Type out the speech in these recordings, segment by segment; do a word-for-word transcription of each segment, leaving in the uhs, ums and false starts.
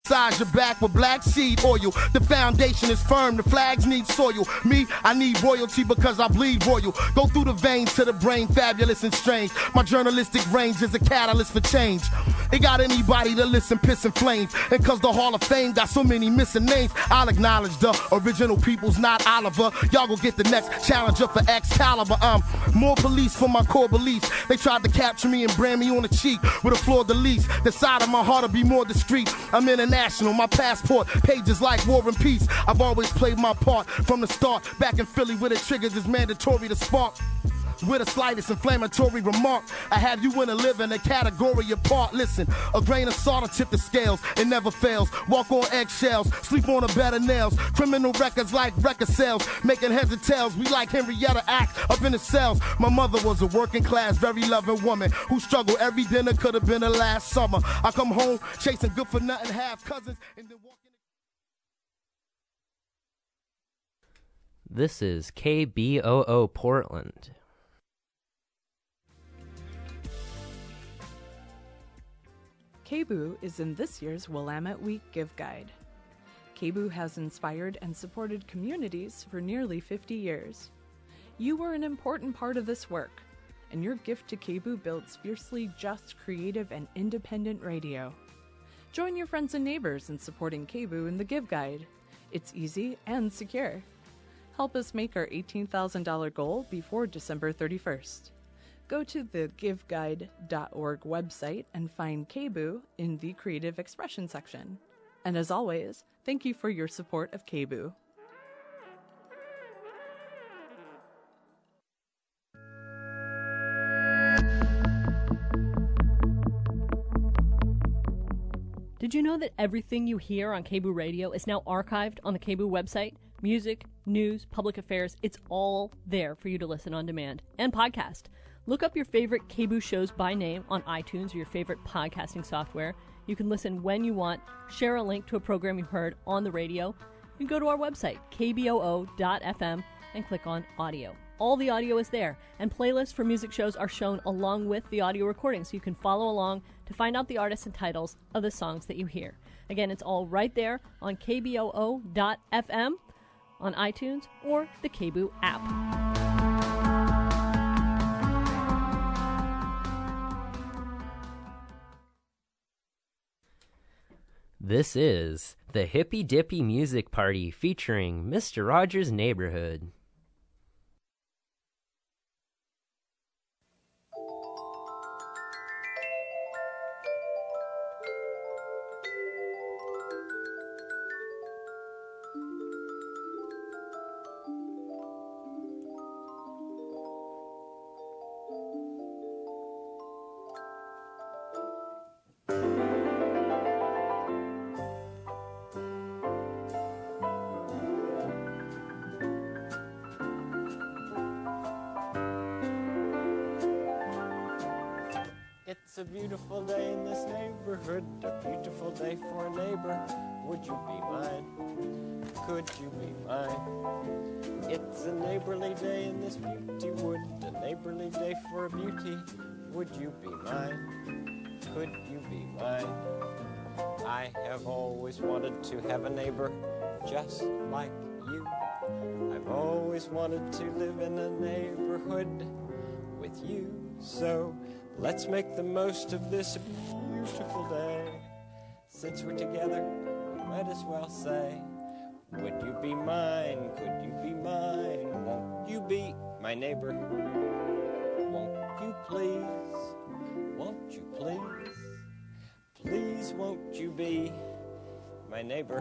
Size your back with black seed oil. The foundation is firm, the flags need soil. Me, I need royalty because I bleed royal. Go through the veins to the brain, fabulous and strange. My journalistic range is a catalyst for change. It got anybody to listen, piss and flames. And cause the Hall of Fame got so many missing names, I'll acknowledge the original people's not Oliver. Y'all go get the next challenger for Excalibur. I'm more police for my core beliefs. They tried to capture me and brand me on the cheek with a fleur de lis. The side of my heart will be more discreet. I'm international. My passport pages like War and Peace. I've always played my part from the start. Back in Philly where the triggers is mandatory to spark. With the slightest inflammatory remark, I have you in a living a category apart. Listen, a grain of salt will tip the scales. It never fails. Walk on eggshells, sleep on a bed of nails. Criminal records like record sales, making heads and tails. We like Henrietta Act up in the cells. My mother was a working class, very loving woman who struggled every dinner could have been her last summer. I come home chasing good for nothing, half cousins, and then walking. This is K B O O Portland. K B O O is in this year's Willamette Week Give Guide. K B O O has inspired and supported communities for nearly fifty years. You are an important part of this work, and your gift to K B O O builds fiercely just, creative, and independent radio. Join your friends and neighbors in supporting K B O O in the Give Guide. It's easy and secure. Help us make our eighteen thousand dollars goal before December thirty-first. Go to the give guide dot org website and find K B O O in the Creative Expression section. And as always, thank you for your support of K B O O. Did you know that everything you hear on K B O O Radio is now archived on the K B O O website? Music, news, public affairs, it's all there for you to listen on demand and podcast. Look up your favorite K B O O shows by name on iTunes or your favorite podcasting software. You can listen when you want, share a link to a program you heard on the radio. You can go to our website, k b o o dot f m, and click on audio. All the audio is there, and playlists for music shows are shown along with the audio recording, so you can follow along to find out the artists and titles of the songs that you hear. Again, it's all right there on k b o o dot f m, on iTunes, or the K B O O app. This is the Hippy Dippy Music Party featuring Mister Rogers' Neighborhood. It's a beautiful day in this neighborhood, a beautiful day for a neighbor. Would you be mine? Could you be mine? It's a neighborly day in this beauty wood, a neighborly day for a beauty. Would you be mine? Could you be mine? I have always wanted to have a neighbor just like you. I've always wanted to live in a neighborhood with you. So let's make the most of this beautiful day. Since we're together, we might as well say, would you be mine? Could you be mine? Won't you be my neighbor? Won't you please? Won't you please? Please won't you be my neighbor?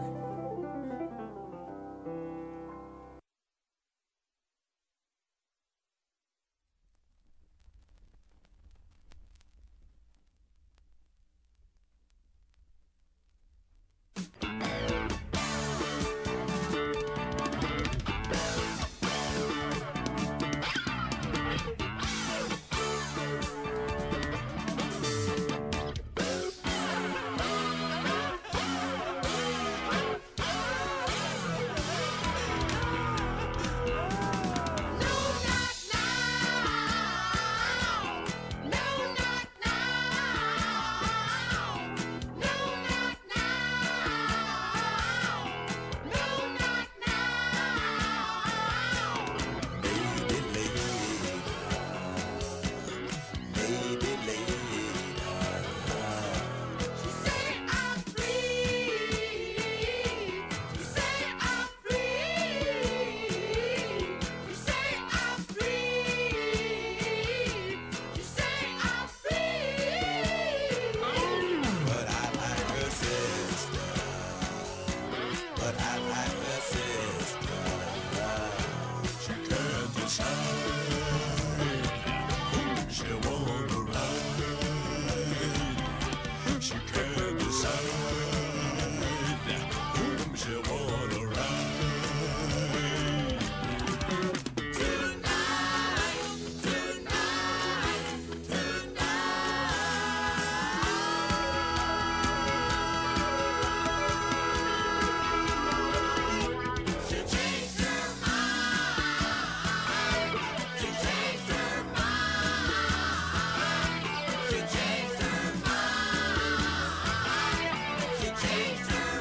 changed her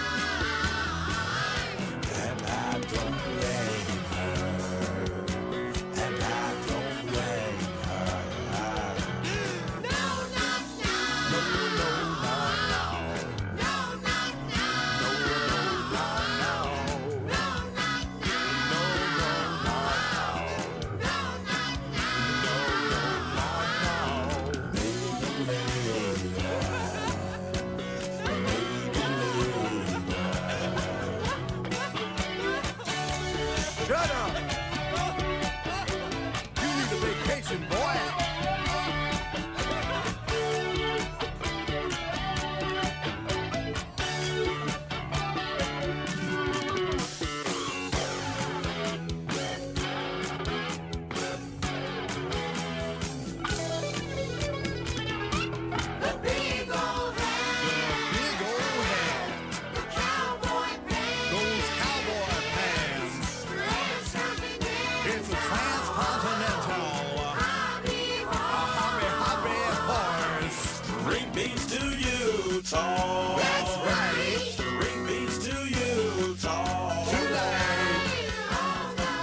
mind. And I don't blame her. And I don't blame her. No, not now. No, no, not now. No, not now. No, no, not now. No, not now. No, no, not now. No, not now. No, no, not now. Maybe later. Shut up! You need a vacation, boy! The big old hand! The big old hand! The cowboy pants! Those cowboy pants! It's a transcontinental hobby horse. String beans to Utah. That's right. String beans to Utah. Tonight. On the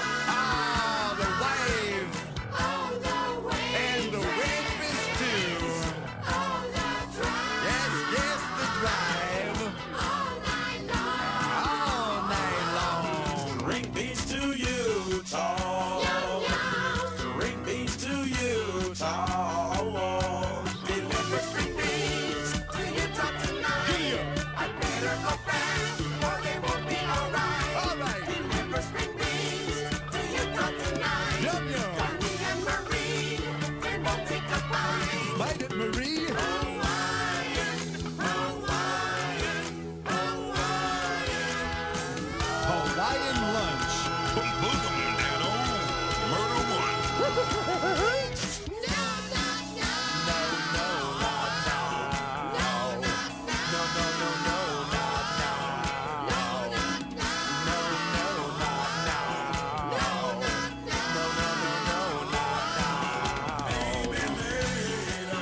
wave. On the wave. And the wave is too. On the drive. Yes, yes, the drive. All night long. All night long. String beans to Utah. String beans to Utah. Deliver string beans to Utah tonight. I better go fast or they won't be alright. Alright. Deliver string beans to Utah tonight. Yum yum. Connie and Marie, they won't take a bite. Bite it, Marie. Hawaiian, Hawaiian, Hawaiian. Hawaiian lunch. Boom, boom, Dano. Murder one. No, not now. No, no, not now. No, not now. No, no, no, no, not now. No, not now. No, no, not now. No, not now. No, no, no, no, not now. Maybe later.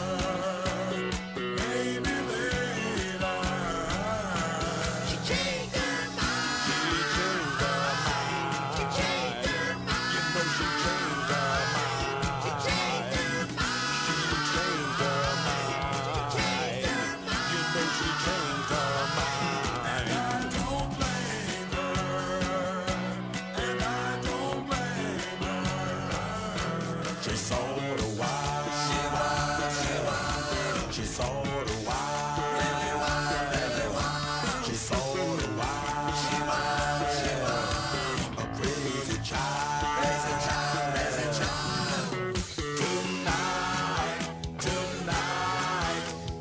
Maybe later. She changed her mind. She changed her mind. She changed her mind. You know she changed her mind. She changed her mind. She changed her mind. She changed her mind. You know she changed her mind. And I don't blame her. And I don't blame her. She's sort of wild. She was, she was. She's sort of wild. Really wild, really wild. She's sort of wild. She was, she was. A crazy child. Crazy child, crazy child. Tonight, tonight,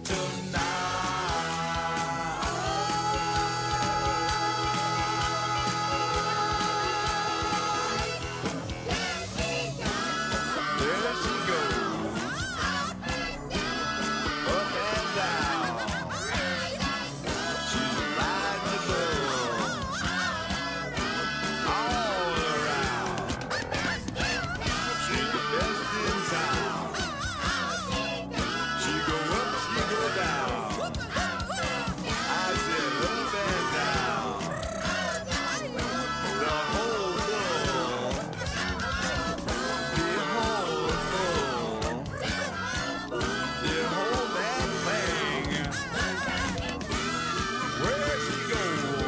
tonight. There she goes. Up and down. She's riding the bull. All around. She's the best in town. She go up, she go down. I said up and down. The whole world. The whole world. The whole damn thing. Where she go?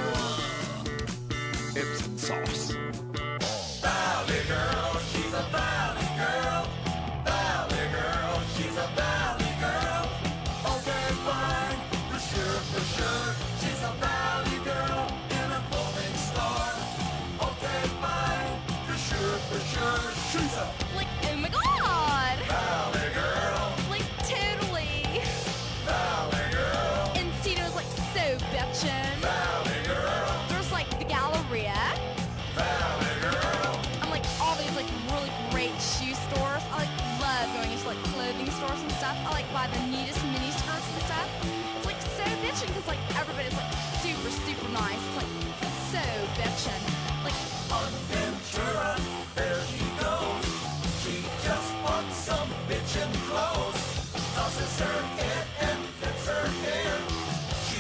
Epsom sauce. Valley girl, she's a valley girl. Valley girl, she's a valley girl. Okay, fine, for sure, for sure. She's a valley girl in a clothing store. Okay, fine, for sure, for sure. She's a Like, oh my god! valley girl. Like, totally! Valley girl. And Tito's like so bitchin'. Valley girl. There's like the Galleria. Valley girl. I'm like all these like really great shoe stores. I like love going into like clothing stores and stuff. I like buy the neatest mini skirts and stuff. It's like so bitchin' because like everybody's like super super nice. It's like so bitchin'. Like On Ventura, there she goes. She just wants some bitchin' clothes. Tosses her head and fits her hair. She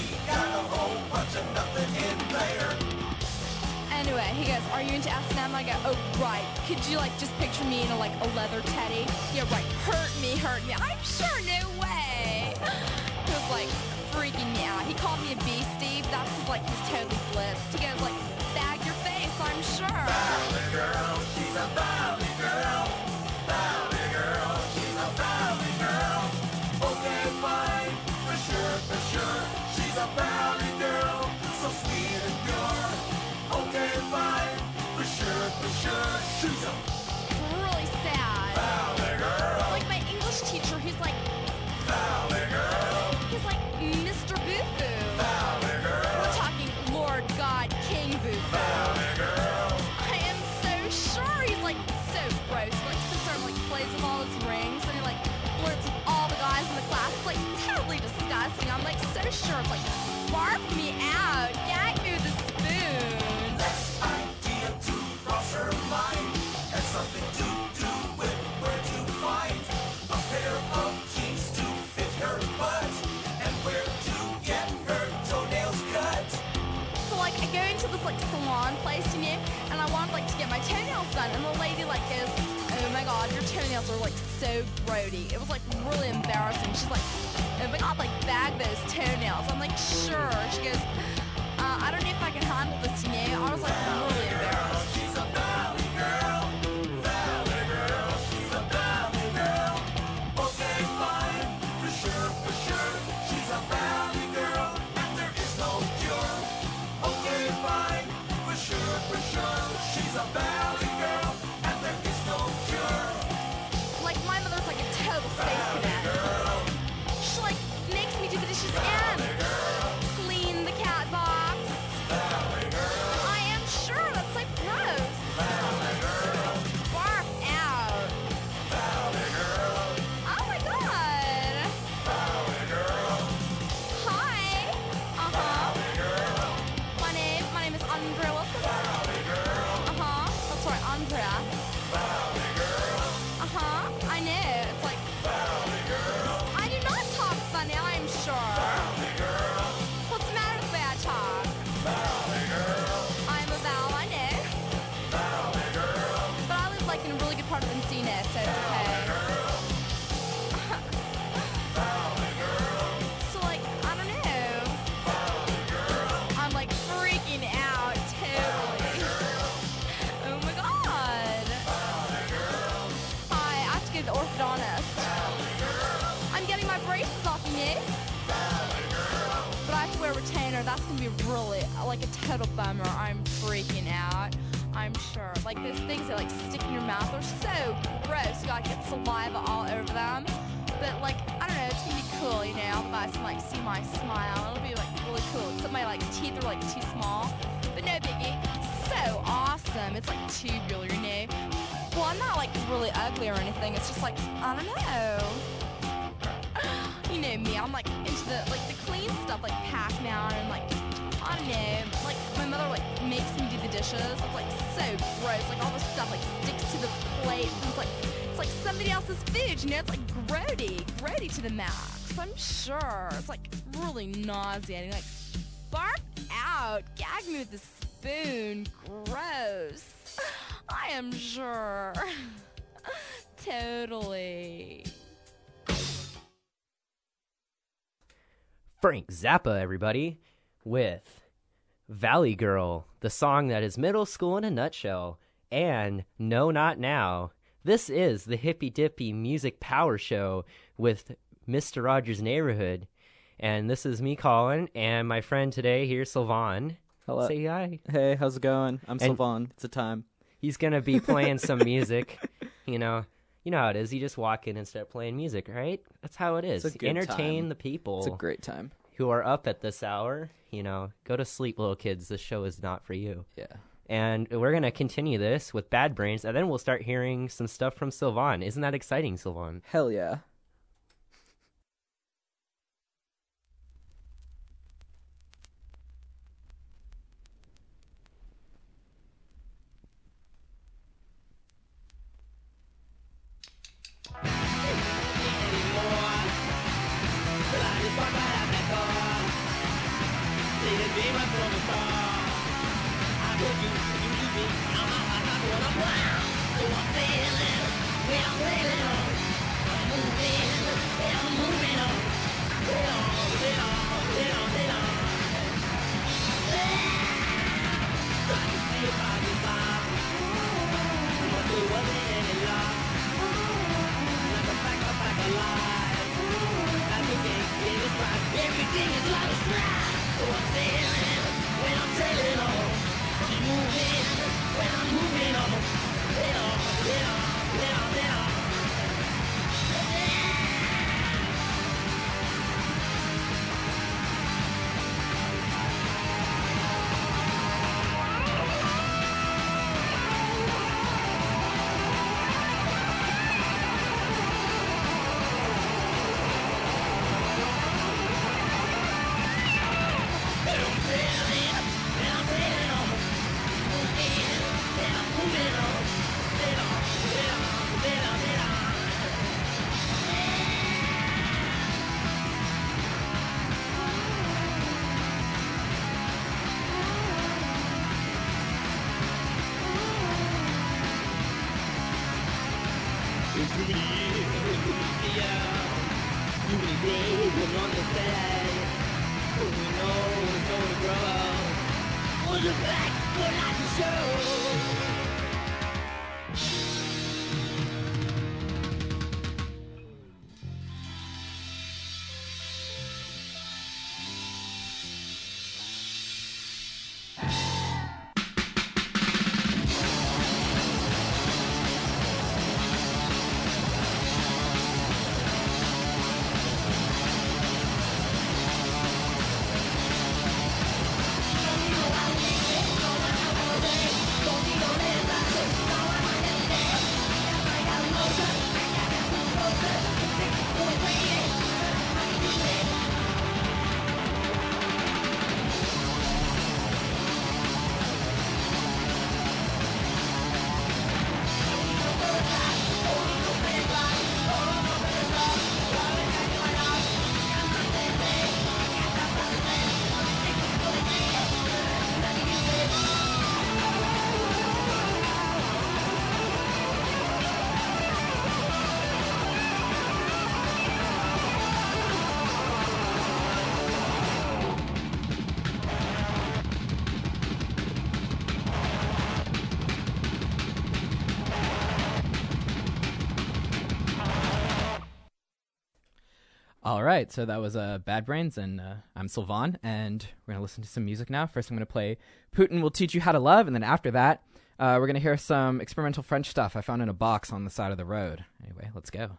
are you into S and M? I go, oh, right. Could you, like, just picture me in a, like, a leather teddy? Yeah, right. Hurt me, hurt me. I'm sure, no way. He was, like, freaking me out. He called me a beastie. That's just, like, he's totally blitzed. He goes, like, bag your face, I'm sure. Valley girl, she's a valley girl. Valley girl, she's a valley girl. Okay, fine, for sure, for sure. She's a valley girl, so sweet and pure. Okay, fine, for sure, for sure. She's a Really sad. valley girl. Like, my English teacher, he's like, Valley girl. he's like Mister Boo-Boo. Valley girl. We're talking Lord God King Boo-Boo. Valley girl. I am so sure he's like so gross. Like sits there and like plays with all his rings and he like flirts with all the guys in the class. It's like totally disgusting. I'm like so sure. It's like barf me out, gag me with a spoon. This idea to cross her mind has something to do with where to find a pair of jeans to fit her butt and where to get her toenails cut. So like I go into this like salon place, you know, and I wanted like to get my toenails done, and the lady like goes, "Oh my God, your toenails are like so grody." It was like really embarrassing. She's like, "Oh my God, like bag those toenails." I'm like, "Sure." She goes, uh, "I don't know if I can handle this," you know. I was like really embarrassed. She's a valley girl. Valley girl. She's a valley girl. Okay, fine. For sure, for sure. She's a valley girl. And there is no cure. Okay, fine. For sure, for sure. She's a valley girl. And there is no cure. Like my mother's like a total space cadet. She like makes me do the dishes and clean the cat box. I am sure that's like gross. Barf out. Oh my God. Hi. Uh huh. My name, my name is Andrea Wilson. Uh huh. That's right, Andrea. Uh huh. I know. It's like. I do not talk funny, I'm sure. What's the matter with the way I talk? I'm a Val, I know. But I live like in a really good part of Encino, so it's okay. So like, I don't know. I'm like freaking out totally. Oh my God. Hi, I have to go to the orthodontist. I'm getting my braces off, you know? But I have to wear a retainer. That's gonna be really like a total bummer. I'm freaking out. I'm sure. Like those things that like stick in your mouth are so gross. You gotta get saliva all over them. But like, I don't know, it's gonna be cool, you know? All the guys can like see my smile. It'll be like really cool. Except my like teeth are like too small. But no biggie. So awesome. It's like tubular, you know? Well, I'm not like really ugly or anything. It's just like, I don't know. You know me, I'm like into the like the clean stuff like Pac-Man and like I don't know, like my mother like makes me do the dishes. It's like so gross, like all the stuff like sticks to the plate and it's like it's like somebody else's food, you know, it's like grody, grody to the max. I'm sure. It's like really nauseating. Like barf out, gag me with a spoon, gross. I am sure. Totally. Frank Zappa, everybody, with Valley Girl, the song that is middle school in a nutshell, and No Not Now. This is the Hippy Dippy Music Power Show with Mister Rogers' Neighborhood, and this is me, Colin, and my friend today here, Sylvan. Hello. Say hi. Hey, how's it going? I'm And- Sylvan. It's a time. He's gonna be playing some music, you know. You know how it is. You just walk in and start playing music, right? That's how it is. It's a good Entertain time. the people. It's a great time. Who are up at this hour. You know, go to sleep, little kids. This show is not for you. Yeah. And we're going to continue this with Bad Brains, and then we'll start hearing some stuff from Sylvan. Isn't that exciting, Sylvan? Hell yeah. I told you, you, you All right, so that was uh, Bad Brains, and uh, I'm Sylvan, and we're going to listen to some music now. First, I'm going to play Putin Will Teach You How to Love, and then after that, uh, we're going to hear some experimental French stuff I found in a box on the side of the road. Anyway, let's go.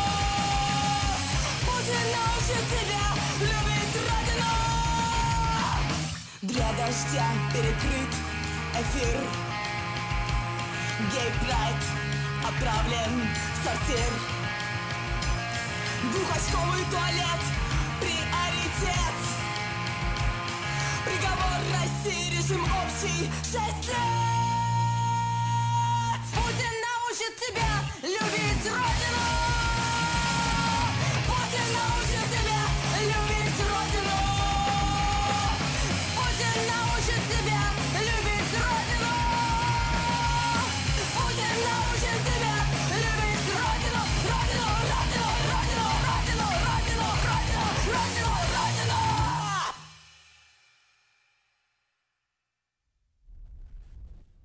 Любить родину! дождя перекрыт эфир. Гей-прайд отправлен в сортир. Двухочковый туалет приоритет. Приговор России, режим общий, шесть лет. Путин научит тебя любить Родину. Путин научит тебя любить Родину. Путин научит тебя любить Родину. Путин научит тебя любить Родину. Родину, Родину, Родину, Родину, Родину, Родину, Родину, Родину.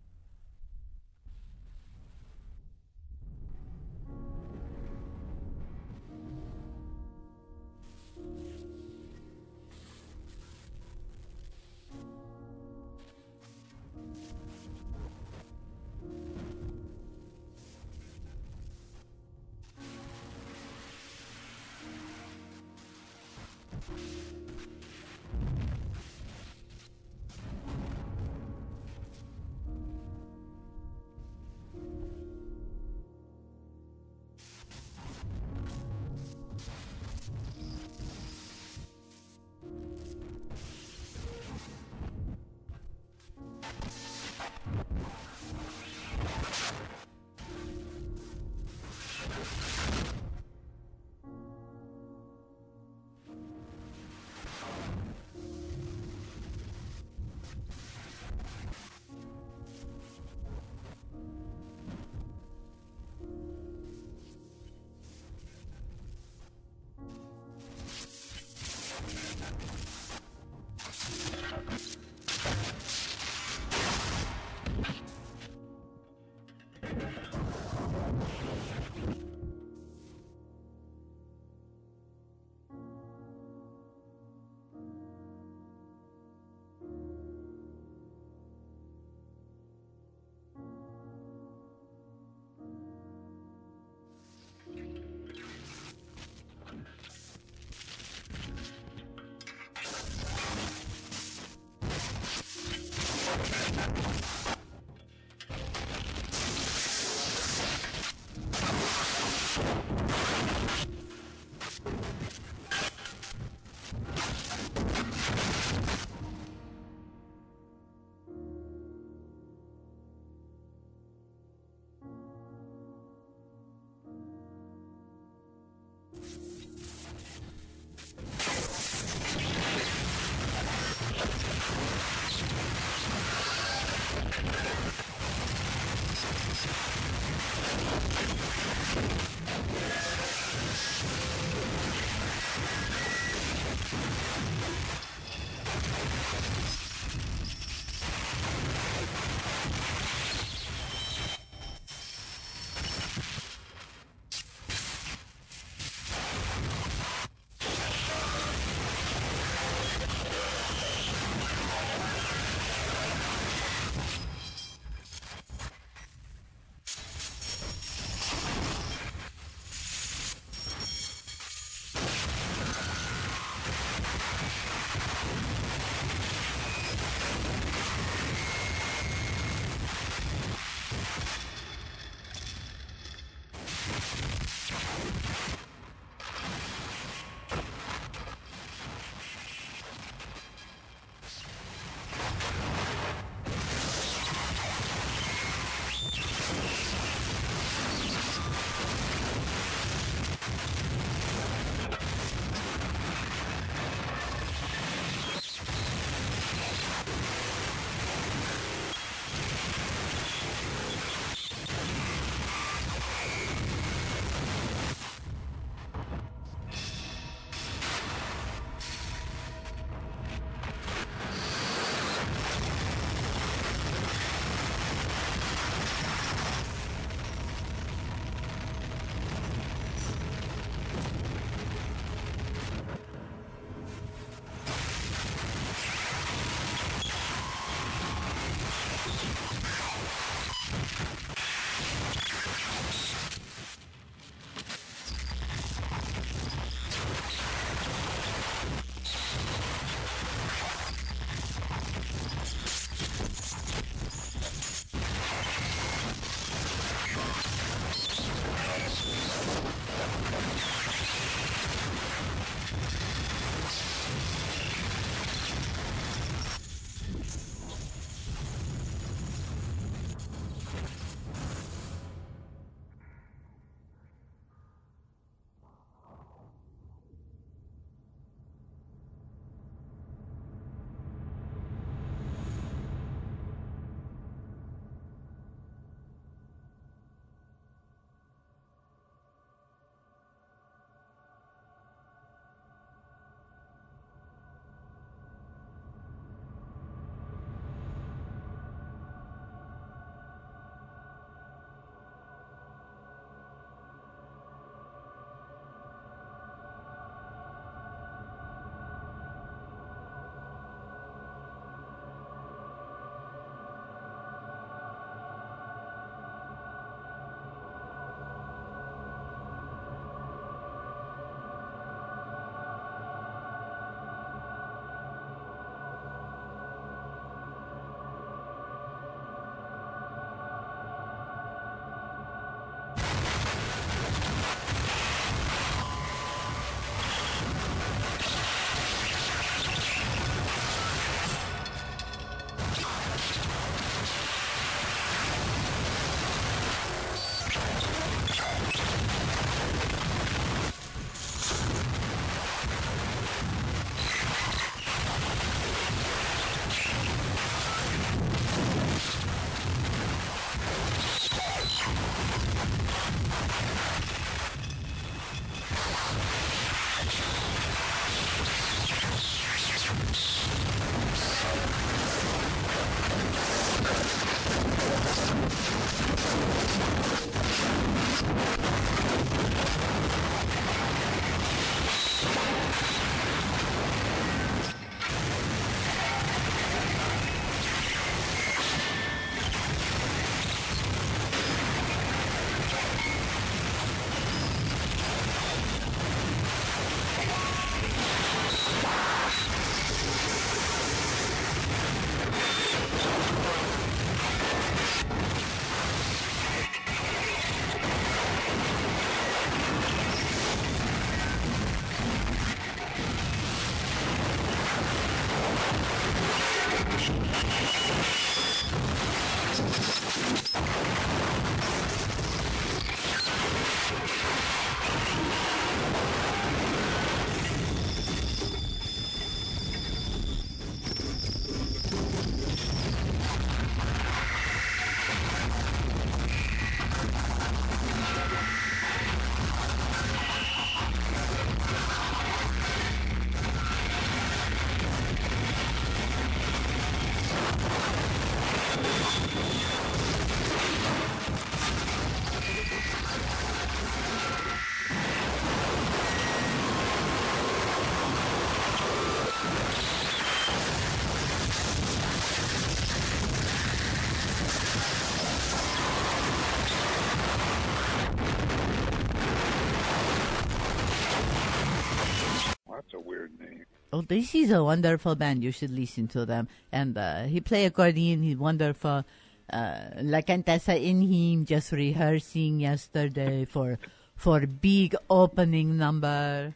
That's a weird name. Oh, this is a wonderful band. You should listen to them. And uh, he play accordion. He's wonderful. Uh, La Cantasa in him just rehearsing yesterday for for big opening number.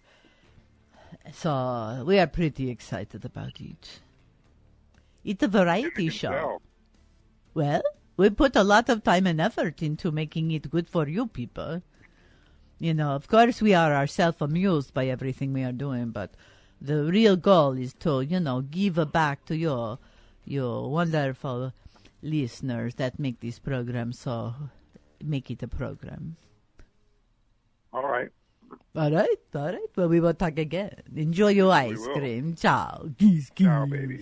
So we are pretty excited about it. It's a variety show. tell. Well, we put a lot of time and effort into making it good for you people. You know, of course we are ourselves amused by everything we are doing, but the real goal is to, you know, give back to your your wonderful listeners that make this program, so make it a program. All right. All right, all right. Well, we will talk again. Enjoy your ice will. cream. Ciao. Geese, geese. Ciao, baby.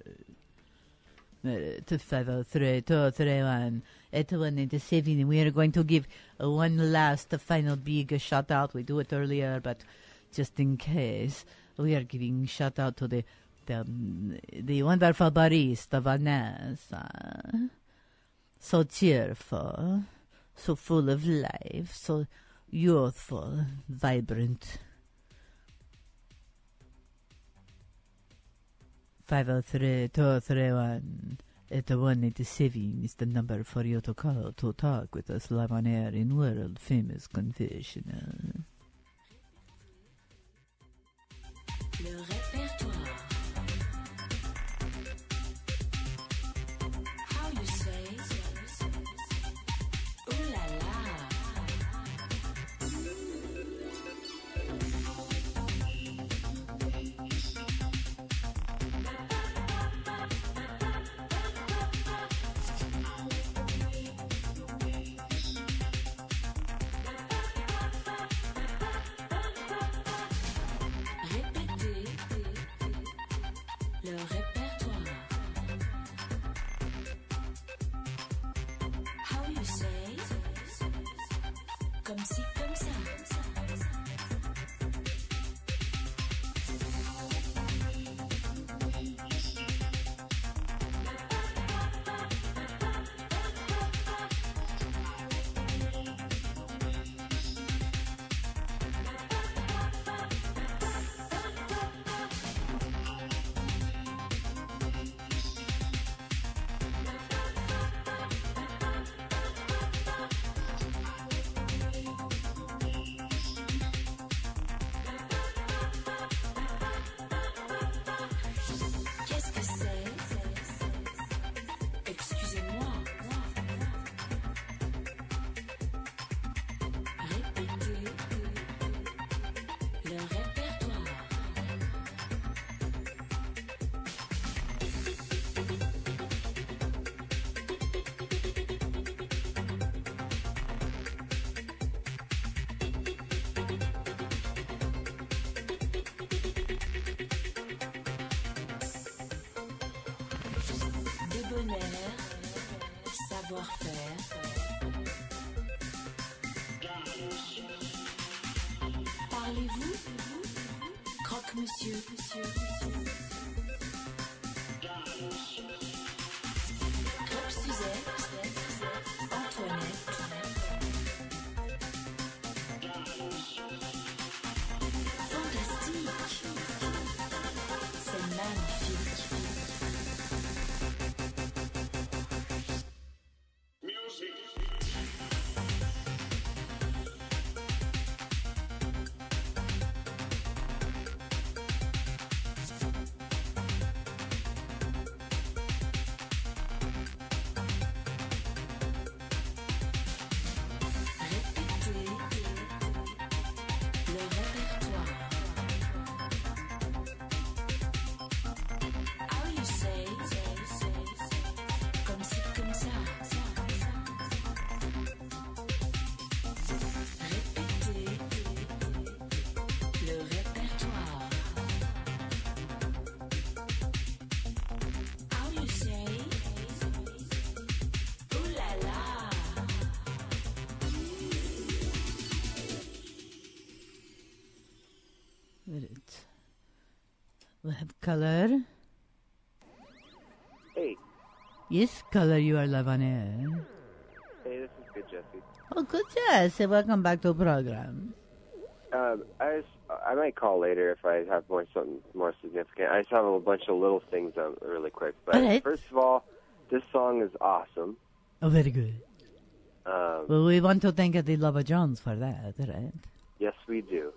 Two five oh three two three one eight one eight seven. We are going to give uh, one last uh, final big shout out. We do it earlier, but just in case, we are giving shout out to the the, um, the wonderful barista Vanessa. So cheerful, so full of life, so youthful, vibrant. five oh three two three one eight one eight seven is the number for you to call to talk with us live on air in World Famous Confessional. Le répertoire. How you say? Ooh la la. Répétez le répertoire. How you say? Comme si, comme ça. Qu'est-ce que c'est? Excusez-moi. Répétez le répertoire. Débonnaire, savoir-faire. Parlez-vous? Croque-monsieur, monsieur, Crêpe Suzette, Antoinette. Fantastique. C'est magnifique. Répétez le répertoire. How you say? Comme si, comme ça. Répétez le répertoire. How you say? Ooh la la. Right. We have color. Hey, Yes, color, you are live on air. hey, this is good, Jesse. Oh, good, Jess. Welcome back to the program. Um, I was I might call later if I have more something more significant. I just have a bunch of little things um, really quick. But All right. first of all, this song is awesome. Oh, very good. Um, Well, we want to thank the Lava Jones for that, right? yes, we do.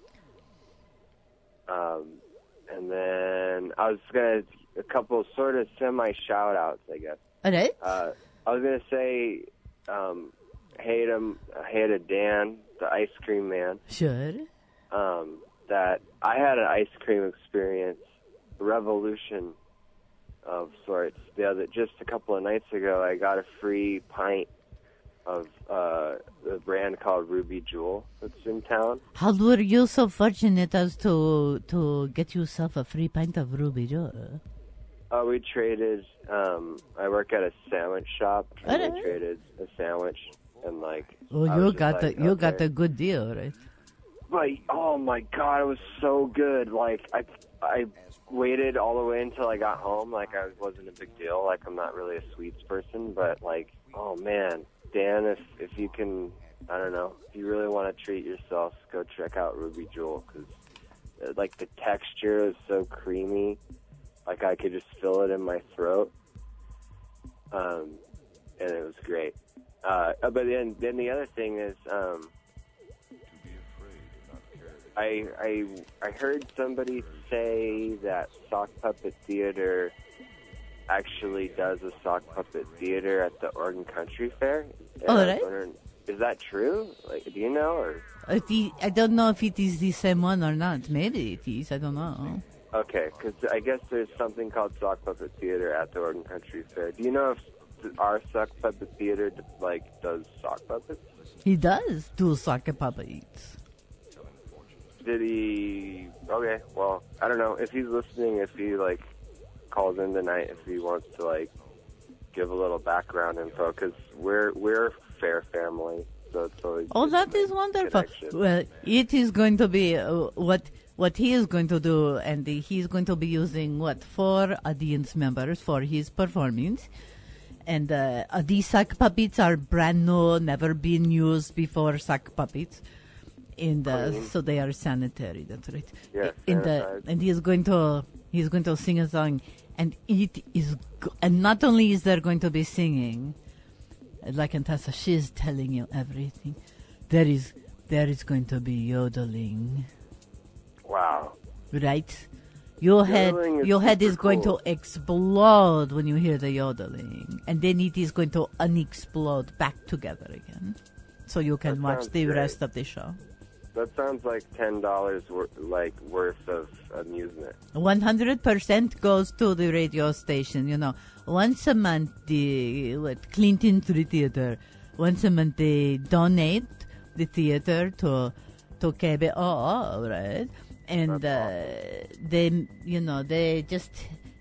Um, and then I was gonna a couple sort of semi shout outs, I guess. All right. Uh, I was gonna say, um, hey to hey to Dan, the ice cream man. Sure. Um, that I had an ice cream experience, revolution of sorts. The other, just a couple of nights ago, I got a free pint of uh, the brand called Ruby Jewel that's in town. How were you so fortunate as to to get yourself a free pint of Ruby Joe? Uh, we traded. Um, I work at a sandwich shop, and Alright. we traded a sandwich, and like. Oh, I you was just got like, the you got okay. a good deal, right? Like, oh my god, it was so good. Like, I I waited all the way until I got home. Like, I wasn't a big deal. Like, I'm not really a sweets person, but like, oh man, Dan, if if you can, I don't know, if you really want to treat yourself, go check out Ruby Jewel because, uh, like, the texture is so creamy. Like, I could just feel it in my throat. Um, and it was great. Uh, but then then the other thing is, um. I, I I heard somebody say that Sock Puppet Theater actually does a Sock Puppet Theater at the Oregon Country Fair. And Oh, I was right. wondering, is that true? Like, do you know? Or If he, I don't know if it is the same one or not. Maybe it is. I don't know. okay, because I guess there's something called Sock Puppet Theater at the Oregon Country Fair. Do you know if th- our Sock Puppet Theater like does sock puppets? He does do soccer puppets. Did he? Okay, well, I don't know if he's listening. If he like calls in tonight, if he wants to like give a little background info, because we're we're fair family, so it's always Oh, that is wonderful. connection. Well, it is going to be uh, what what he is going to do, and the, he's going to be using what four audience members for his performance. And uh, uh, these sock puppets are brand new, never been used before sock puppets. And uh, Clean. so they are sanitary. That's right. Yeah, And uh, sanitized. and he is going to he's going to sing a song, and it is go- and not only is there going to be singing, like Antassa, she is telling you everything. There is there is going to be yodeling, Wow. right? Your head Yodeling is your head super is going cool. to explode when you hear the yodeling, and then it is going to unexplode back together again, so you can That watch sounds the great. rest of the show. That sounds like ten dollars wor- like worth of amusement. One hundred percent goes to the radio station. You know, once a month, the what Clinton Free Theater. Once a month, they donate the theater to to K B O, right? And uh, they, you know, they just,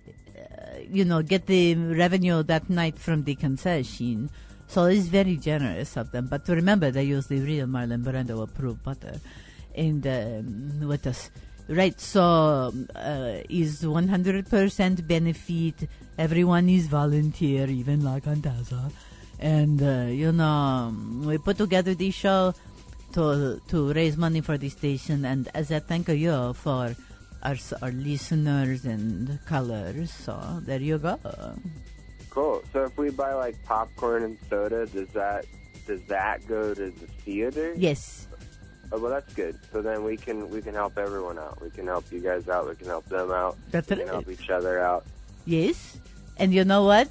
uh, you know, get the revenue that night from the concession. So it's very generous of them. But remember, they use the real Marlon Brando approved butter. And um, what else? Right, so uh, is one hundred percent benefit. Everyone is volunteer, even like Antassa. And, uh, you know, we put together this show to to raise money for the station. And as a thank you for our, our listeners and callers. So there you go. Cool. So if we buy like popcorn and soda, does that does that go to the theater? Yes. Oh, well, that's good. So then we can we can help everyone out. We can help you guys out. We can help them out. That's we can right. help each other out. Yes. And you know what?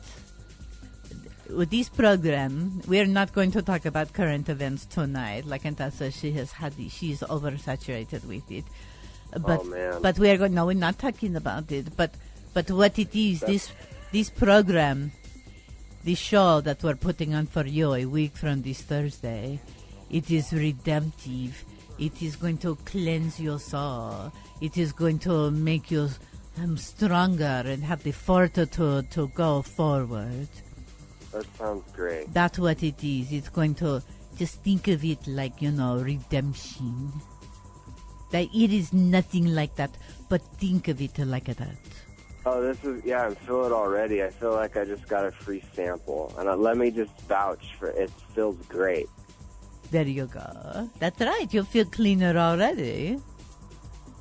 With this program, we are not going to talk about current events tonight. Like Antassa, she has had the, she's oversaturated with it. But Oh, man. but we are going. No, we're not talking about it. But but what it is, this this program, this show that we're putting on for you a week from this Thursday, it is redemptive. It is going to cleanse your soul. It is going to make you um, stronger and have the fortitude to go forward. That sounds great. That's what it is. It's going to just think of it like, you know, redemption. That it is nothing like that, but think of it like that. Oh, this is, yeah, I feel it already. I feel like I just got a free sample. And uh, let me just vouch for it. It feels great. There you go. That's right. You feel cleaner already.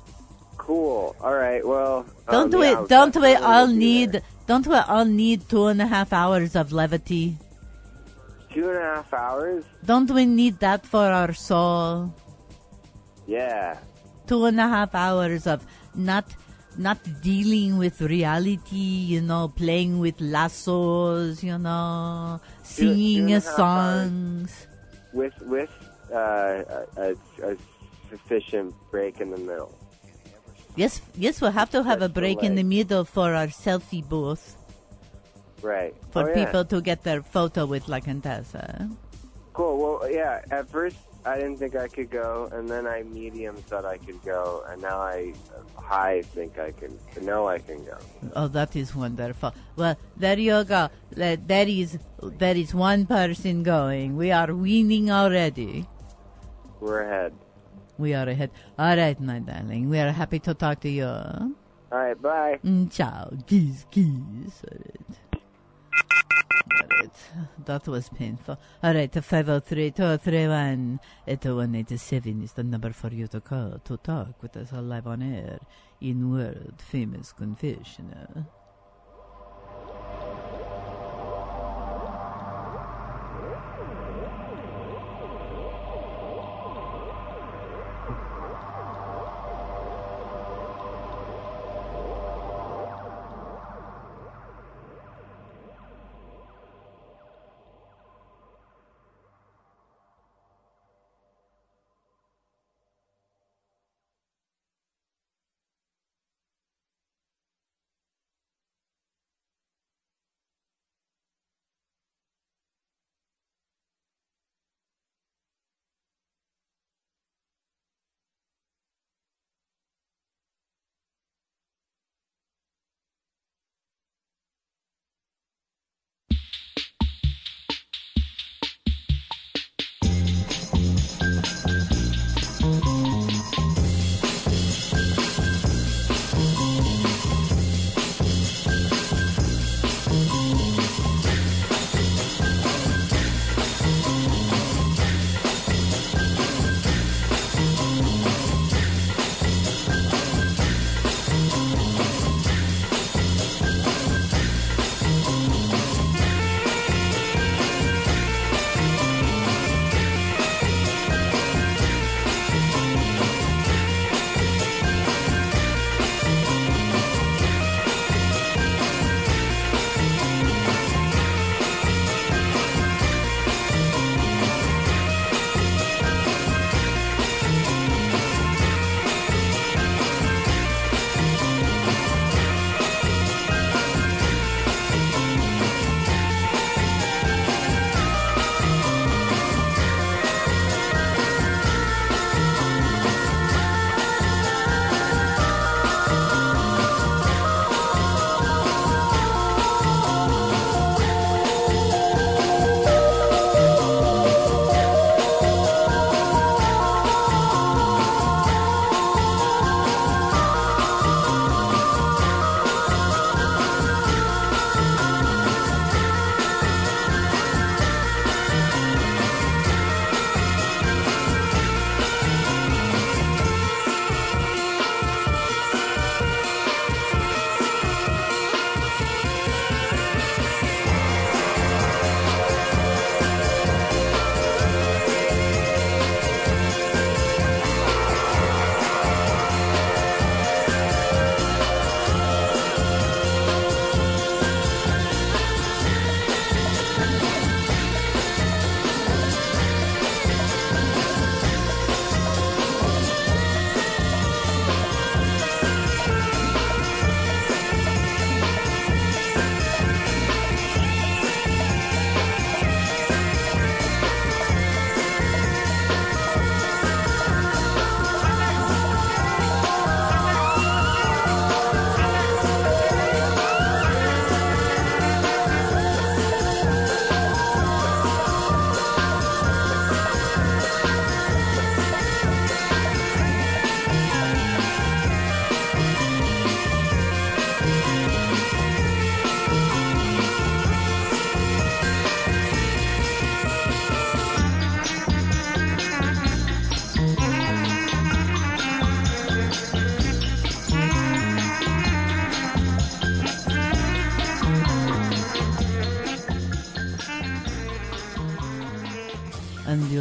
Cool. All right. Well, Don't um, we? yeah, I'll Don't we definitely all be need? there. Don't we all need two and a half hours of levity? Two and a half hours? Don't we need that for our soul? Yeah. Two and a half hours of not not dealing with reality, you know, playing with lassos, you know, Two- singing two and a a half songs. With with uh, a, a, a sufficient break in the middle. Yes, yes, we'll have to have a Stretch the break in the legs. middle for our selfie booth Right. for Oh, yeah. people to get their photo with La Contessa. Cool. Well, yeah. At first, I didn't think I could go, and then I medium thought I could go, and now I uh, high think I can. Know I can go. Oh, that is wonderful. Well, there you go. That that is that is one person going. We are winning already. We're ahead. We are ahead. All right, my darling. We are happy to talk to you. All right. Bye. Mm, ciao. Kiss, kiss. All right. All right. That was painful. All right. five oh three, two oh three one, eight oh one eight seven is the number for you to call to talk with us live on air in world famous confessional.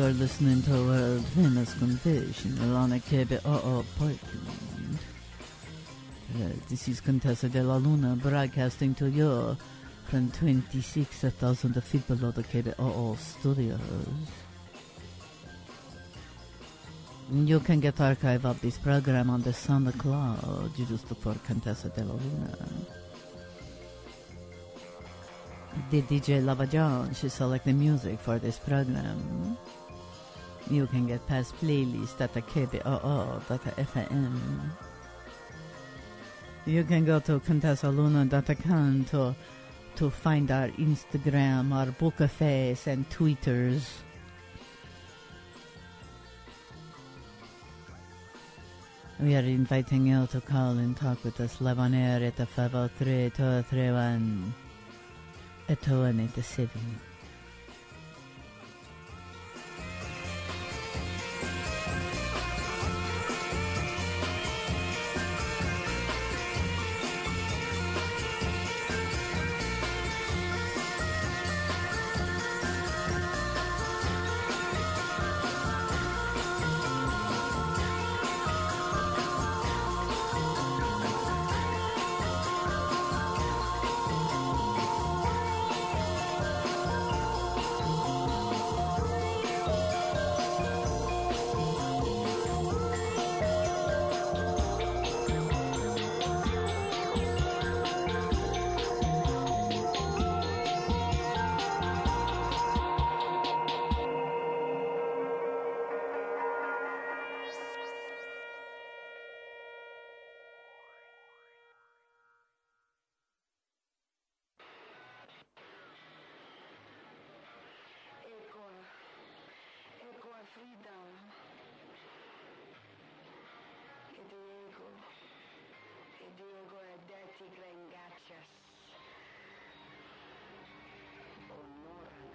You're listening to a world famous confessional on a K B O O Portland. Uh, this is Contessa de la Luna broadcasting to you from twenty-six thousand feet below the K B O O studios. You can get archive of this program on the SoundCloud. You just look for Contessa de la Luna. The D J Lava John, she select the music for this program. You can get past playlist at the K B O O dot F M. You can go to contessa luna dot com to, to find our Instagram, our book of face, and Twitters. We are inviting you to call and talk with us live on air at the five oh three, two three one, two one eight seven. freedom. E Diego, e Diego è detti grangacias. Honor a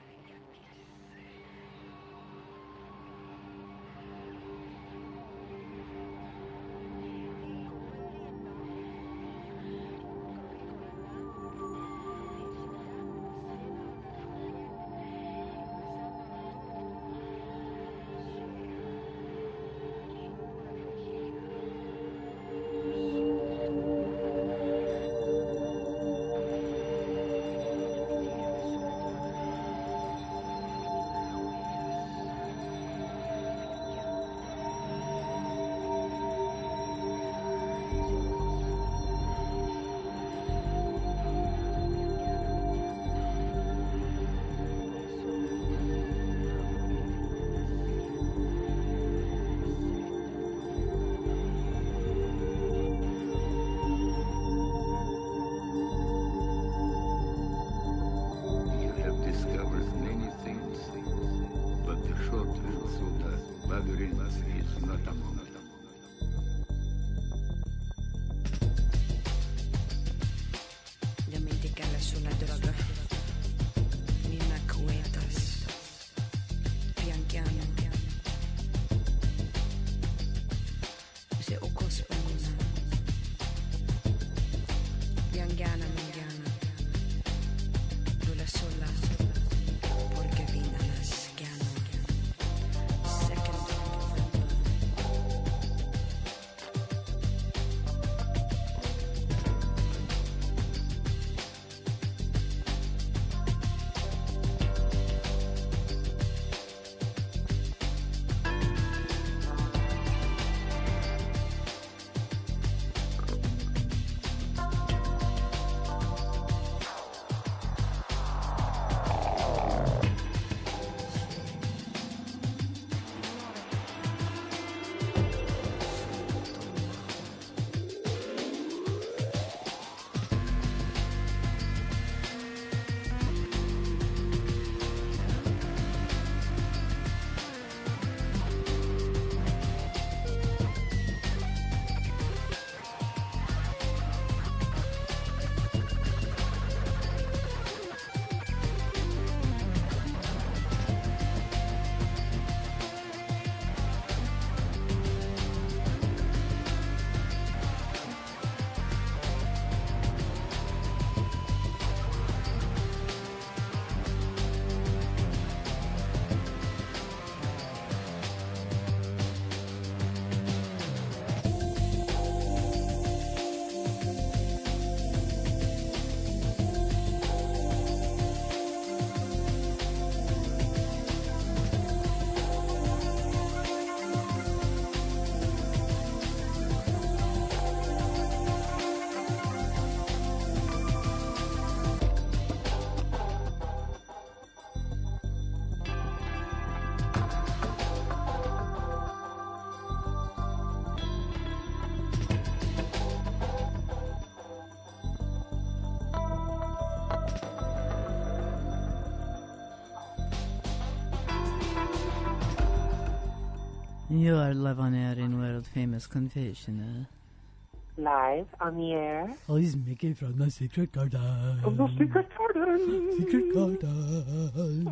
You are live on air in world famous confessional. Live on the air. Oh, he's Mickey from the Secret Garden. From the Secret Garden. Secret Garden.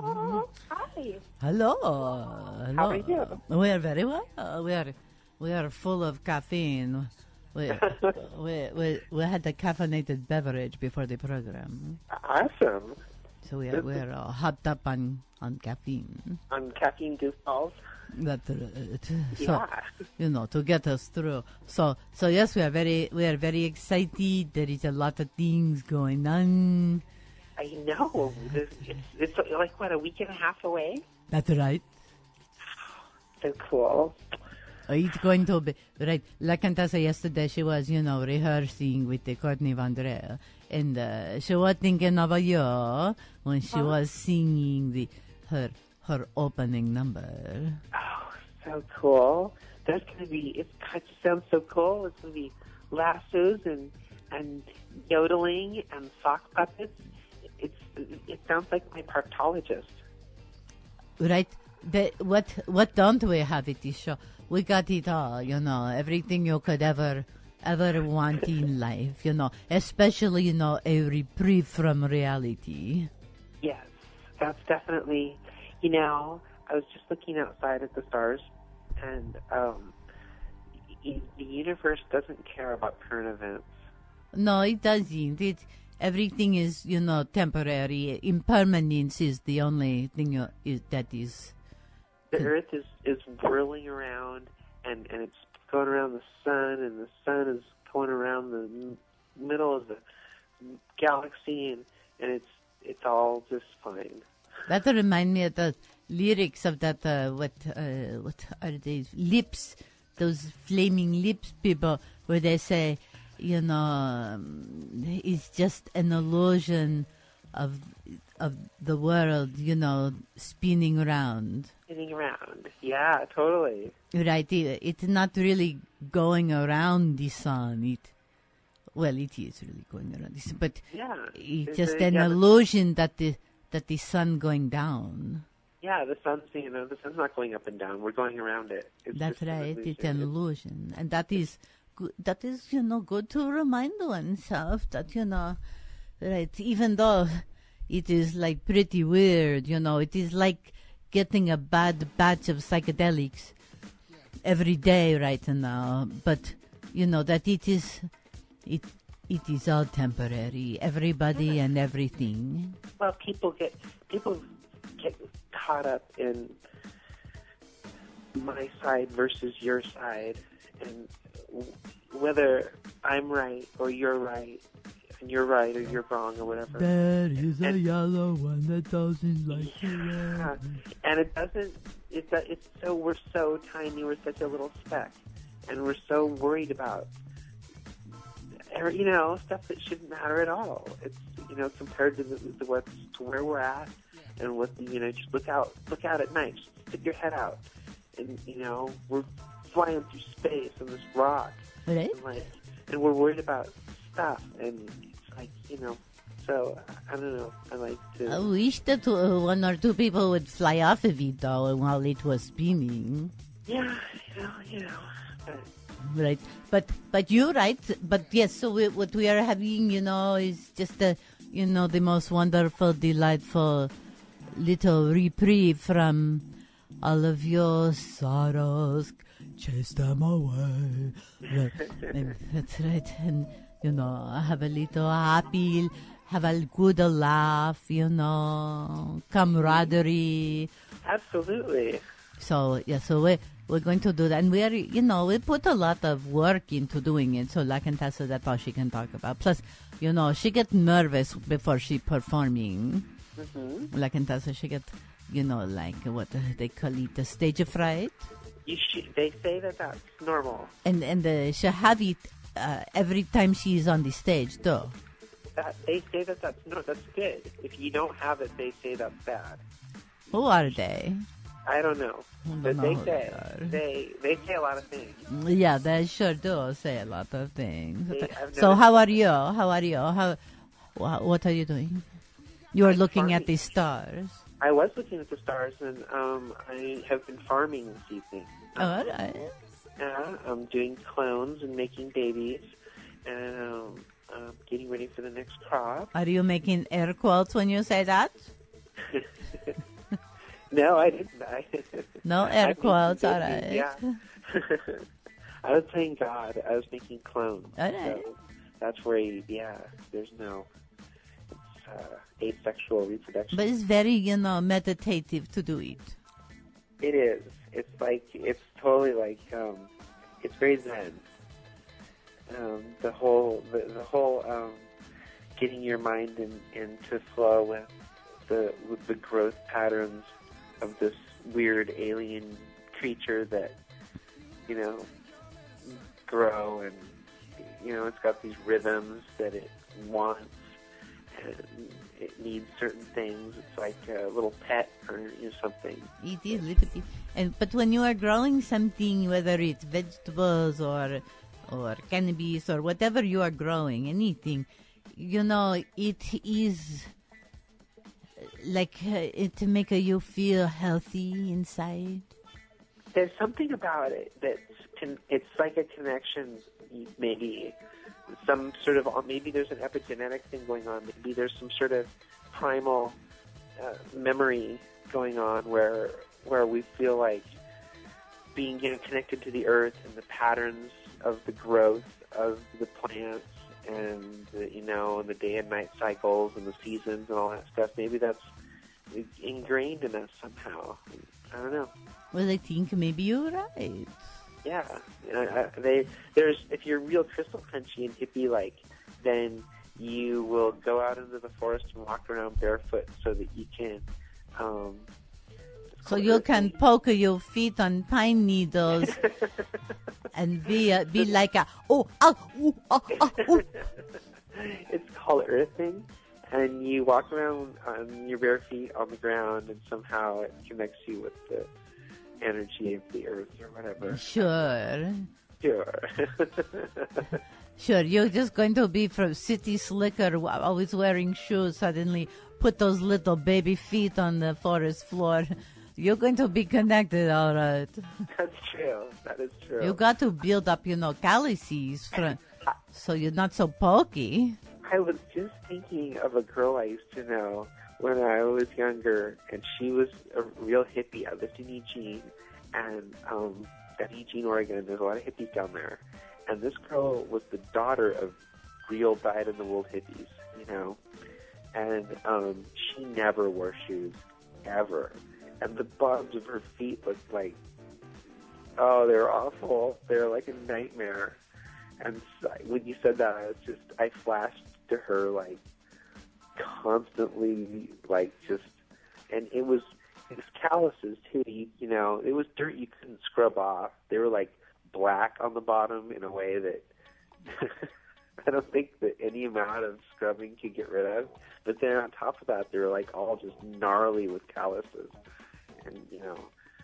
Hi. Hello. Hello. How are you? We are very well. We are, we are full of caffeine. We, we, we, we had a caffeinated beverage before the program. Awesome. So we are, we are uh, hopped up on, on caffeine. On caffeine goofballs. That's right. So, Yeah. you know, to get us through. So, so yes, we are very, we are very excited. There is a lot of things going on. I know. It's, it's, it's like, what, a week and a half away? That's right. So cool. Uh, It's going to be, right, La Cantasa yesterday, she was, you know, rehearsing with the Courtney Vandrell. And uh, she was thinking of you when she Huh? was singing the her her opening number. Oh, so cool. That's going to be, it sounds so cool. It's going to be lassos and, and yodeling and sock puppets. It's, it sounds like my proctologist. Right? The, what what don't we have at this show? We got it all, you know, everything you could ever ever want in life, you know, especially, you know, a reprieve from reality. Yes, that's definitely, you know, I was just looking outside at the stars, and um, y- the universe doesn't care about current events. No, it doesn't. It everything is, you know, temporary. Impermanence is the only thing you, is, that is. The Earth is, is whirling around, and, and it's going around the sun, and the sun is going around the m- middle of the galaxy, and, and it's it's all just fine. That remind me of the lyrics of that. Uh, what uh, what are these lips? Those flaming lips, people, where they say, you know, um, it's just an illusion of of the world, you know, spinning around. Spinning around, yeah, totally. Right, it, it's not really going around the sun. It, well, it is really going around the sun, but Yeah, it's It's just a- an yeah, the- illusion that the that the sun going down. Yeah, the sun's, you know, the sun's not going up and down. We're going around it. It's That's just an right. illusion. It's an illusion, and that is good. That is, you know, good to remind oneself that, you know, right. Even though it is like pretty weird, you know, it is like getting a bad batch of psychedelics every day right now. But you know that it is, it it is all temporary. Everybody and everything. Well, people get people get caught up in my side versus your side, and w- whether I'm right or you're right, and you're right or you're wrong or whatever. There is a And- yellow one that doesn't like the Yeah. red. And it doesn't. It's a, it's so we're so tiny. We're such a little speck, and we're so worried about, er, you know, stuff that shouldn't matter at all. It's, you know, compared to the, the what's to where we're at, and what, you know, just look out, look out at night, just stick your head out, and you know, we're flying through space on this rock, Right. and like, and we're worried about stuff, and it's like, you know. So, I don't know. I like to... I wish that uh, one or two people would fly off of it, though, while it was spinning. Yeah, you know, you know. But Right. But but you're right. But yes, so we, what we are having, you know, is just a, you know, the most wonderful, delightful little reprieve from all of your sorrows. Chase them away. Right. And that's right. And, you know, have a little happy, have a good laugh, you know, camaraderie. Absolutely. So, yeah, so we, we're going to do that. And we are, you know, we put a lot of work into doing it. So La Cantasa, that's all she can talk about. Plus, you know, she gets nervous before she performing. Mm-hmm. La Cantasa, she get, you know, like what they call it, the stage fright. You should, they say that that's normal. And, and uh, she have it uh, every time she is on the stage, though. That they say that that's no, that's good. If you don't have it, they say that's bad. Who are they? I don't know, I don't but know they who say they are. they they say a lot of things. Yeah, they sure do say a lot of things. They- I've So noticed- how are you? How are you? How? wha- What are you doing? You are looking at farming. the stars. I was looking at the stars, and um, I have been farming this evening. All right. Uh, I'm doing clones and making babies, and um, I'm getting ready for the next crop. Are you making air quotes when you say that? No, I didn't. I, No I air made quotes, some all babies, right. Yeah. I was playing God. I was making clones. All right. So that's where, you, yeah, there's no it's, uh, asexual reproduction. But it's very, you know, meditative to do it. It is. It's like, it's totally like, um, it's very zen. Um, the whole, the, the whole, um, getting your mind in, into flow with the, with the growth patterns of this weird alien creature that, you know, grow, and, you know, it's got these rhythms that it wants, and it needs certain things. It's like a little pet or, you know, something. It is little bit. And but when you are growing something, whether it's vegetables or or cannabis or whatever you are growing, anything, you know, it is like uh, it to make you feel healthy inside. There's something about it that's con- it's like a connection, maybe some sort of, maybe there's an epigenetic thing going on, maybe there's some sort of primal uh, memory going on where where we feel like being, you know, connected to the earth and the patterns of the growth of the plants and the, you know, and the day and night cycles and the seasons and all that stuff. Maybe that's ingrained in us somehow. I don't know. Well, I think maybe you're right. Yeah, I, I, they there's if you're real crystal punchy and hippie like, then you will go out into the forest and walk around barefoot so that you can. Um, So you can poke your feet on pine needles and be uh, be like a oh oh ooh, oh oh ooh. It's called earthing, and you walk around on your bare feet on the ground, and somehow it connects you with the energy of the earth or whatever. Sure. Sure. Sure, you're just going to be from city slicker, always wearing shoes, suddenly put those little baby feet on the forest floor. You're going to be connected, all right. That's true. That is true. You got to build up, you know, calluses for, so you're not so pokey. I was just thinking of a girl I used to know when I was younger, and she was a real hippie. I lived in Eugene, and um, at Eugene, Oregon, there's a lot of hippies down there. And this girl was the daughter of real dyed-in-the-wool hippies, you know. And um, she never wore shoes, ever. And the bottoms of her feet looked like, oh, they're awful. They're like a nightmare. And so, when you said that, I was just, I flashed to her, like, constantly, like, just, and it was, it was calluses, too. You, you know, it was dirt you couldn't scrub off. They were, like, black on the bottom in a way that I don't think that any amount of scrubbing could get rid of. But then on top of that, they were, like, all just gnarly with calluses. And, you know,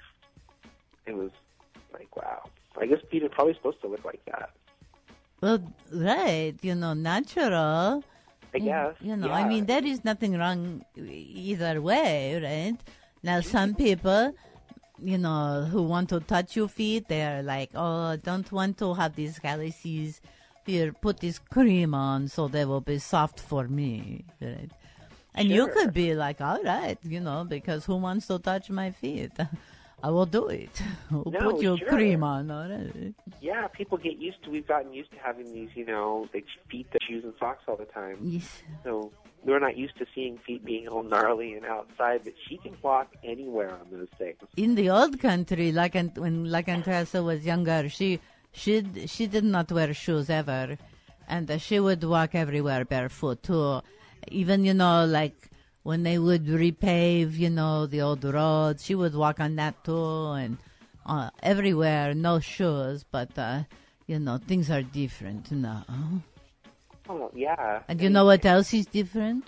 it was like, wow. I guess feet are probably supposed to look like that. Well, right, you know, natural. I guess. You know, yeah. I mean, there is nothing wrong either way, right? Now, some people, you know, who want to touch your feet, they're like, oh, I don't want to have these calluses. Here, put this cream on so they will be soft for me, right? And Sure. you could be like, all right, you know, because who wants to touch my feet? I will do it. I'll No, put your sure. cream on, all right. Yeah, people get used to, we've gotten used to having these, you know, like feet that shoes and socks all the time. Yes. So we're not used to seeing feet being all gnarly and outside, but she can walk anywhere on those things. In the old country, like an, when Lacantassa was younger, she she she did not wear shoes ever, and uh, she would walk everywhere barefoot too. Even, you know, like when they would repave, you know, the old roads, she would walk on that too, and uh, everywhere, no shoes, but uh, you know, things are different now. Oh, yeah. And you know what else is different?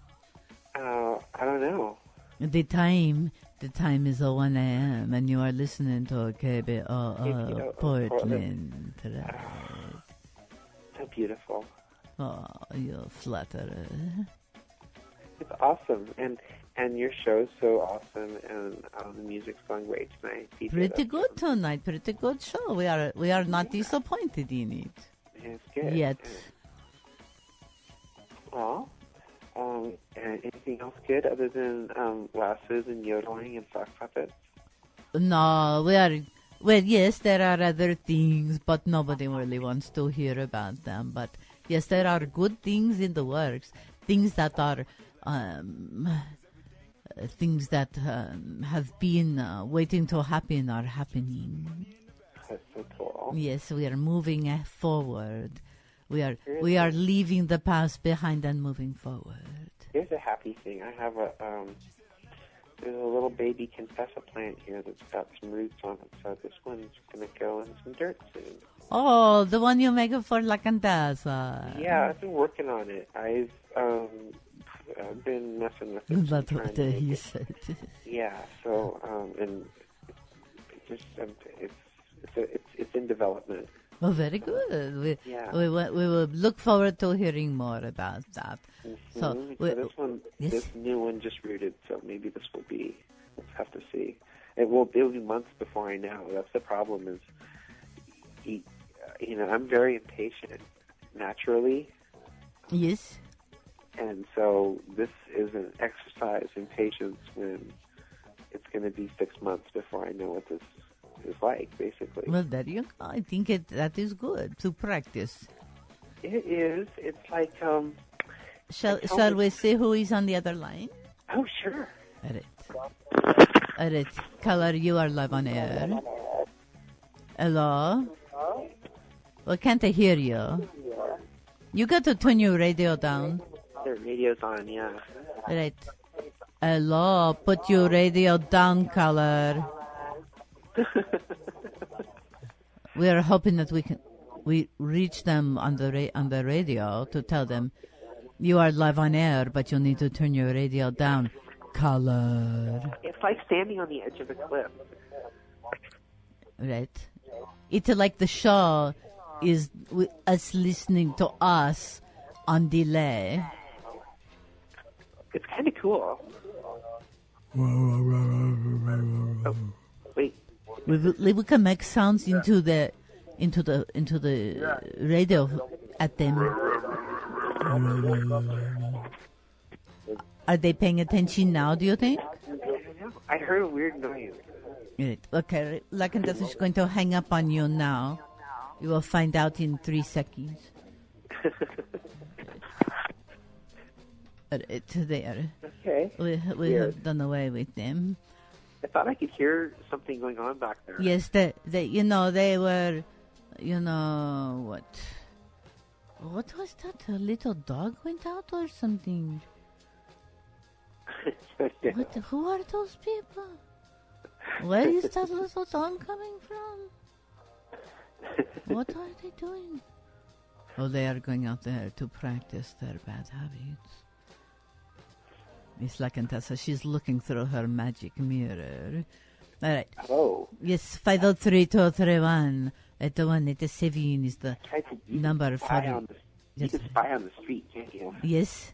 Uh, I don't know. The time. The time is one a.m. and you are listening to K B O K B O O Portland. Portland. Right. So beautiful. Oh, you flatterer. It's awesome. And and your show's so awesome, and um, the music's going great tonight. D J, Pretty that's- good tonight. Pretty good show. We are we are not disappointed in it. It's good. Yet. Well, um, and anything else good other than um, lassos and yodeling and sock puppets? No, we are. Well, yes, there are other things, but nobody really wants to hear about them. But yes, there are good things in the works. Things that are, um, uh, things that um, have been uh, waiting to happen are happening. That's so cool. Yes, we are moving uh, forward. We are we are leaving the past behind and moving forward. Here's a happy thing. I have a um, there's a little baby Confessa plant here that's got some roots on it. So this one's gonna go in some dirt soon. Oh, the one you make for La Cantasa. Yeah, I've been working on it. I've um, I've been messing with it. That's trying what to uh, make he it- said. Yeah. So um, and it just um, it's it's, a, it's it's in development. Well, very good. We, Yeah. we, will- we will look forward to hearing more about that. So, Mhm. we, So this one, yes. this new one just rooted. So maybe this will be. Let's have to see. It will. It will be months before I know. That's the problem. Is, he, uh, you know, I'm very impatient naturally, yes. and so this is an exercise in patience when it's going to be six months before I know what this is like. Basically, Well, there you go. I think it, that is good to practice. it is. It's like um. Shall I told Shall you- we see who is on the other line? Oh, sure. All right. All right. Caller, you are live on air. Hello? Well, can't I hear you? You got to turn your radio down. The radio's on. Yeah. All right. Hello? Put your radio down, caller. We are hoping that we can we reach them on the ra- on the radio to tell them you are live on air, but you need to turn your radio down, caller. It's like standing on the edge of a cliff. Right? It's like the show is with us listening to us on delay. It's kind of cool. Oh, wait. We, will- we can make sounds into the into the into the radio at them. Are they paying attention now, do you think? I heard a weird noise. Right. Okay, Lakandas is going to hang up on you now. You will find out in three seconds. Right, there. Okay. We, we Weird. have done away with them. I thought I could hear something going on back there. Yes, they, they, you know, they were, you know, what? What was that? A little dog went out or something? What, who are those people? Where is that little dog coming from? What are they doing? Oh, they are going out there to practice their bad habits. Miss Lakantasa, she's looking through her magic mirror. All right. Oh. Yes, five oh three two three one. Eight one eight seven is the Tried to- you number can for spy you. on the, you Yes. can spy on the street, can't you? Yes.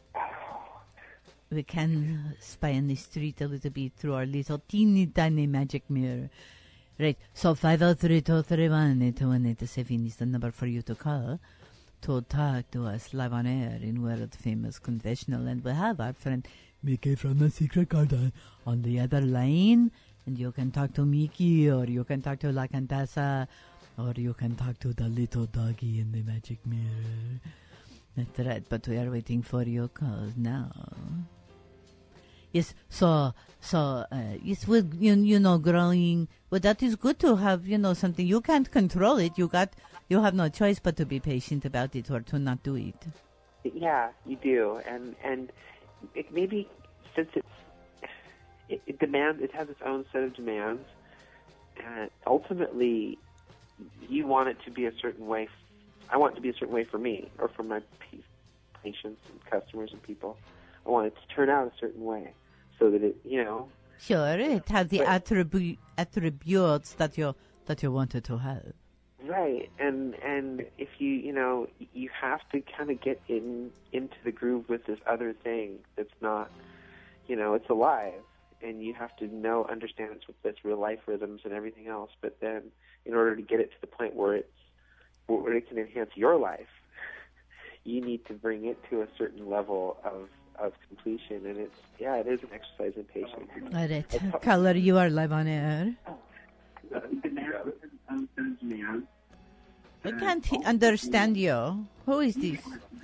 We can spy on the street a little bit through our little teeny tiny magic mirror. Right, so five oh three two three one eight one eight seven is the number for you to call to talk to us live on air in world famous confessional, and we have our friend Mickey from the Secret Garden on the other line, and you can talk to Mickey, or you can talk to La Cantasa, or you can talk to the little doggy in the magic mirror. That's right, but we are waiting for your calls now. Yes, so, so, uh, yes, with, you, you know, growing, well, that is good to have, you know, something. You can't control it. You got, you have no choice but to be patient about it or to not do it. Yeah, you do, and and it maybe since it's it, it demands, it has its own set of demands, and ultimately you want it to be a certain way. I want it to be a certain way for me or for my pa- patients and customers and people. I want it to turn out a certain way so that it, you know. Sure, it has the But- attribu- attributes that you that you wanted to have. Right, and and if you you know you have to kind of get in into the groove with this other thing that's not, you know, it's alive, and you have to know, understand its, its real life rhythms and everything else. But then, in order to get it to the point where it's where it can enhance your life, you need to bring it to a certain level of of completion. And it's yeah, it is an exercise in patience. Alright, caller, you are live on air. I can't he- understand you. Who is this?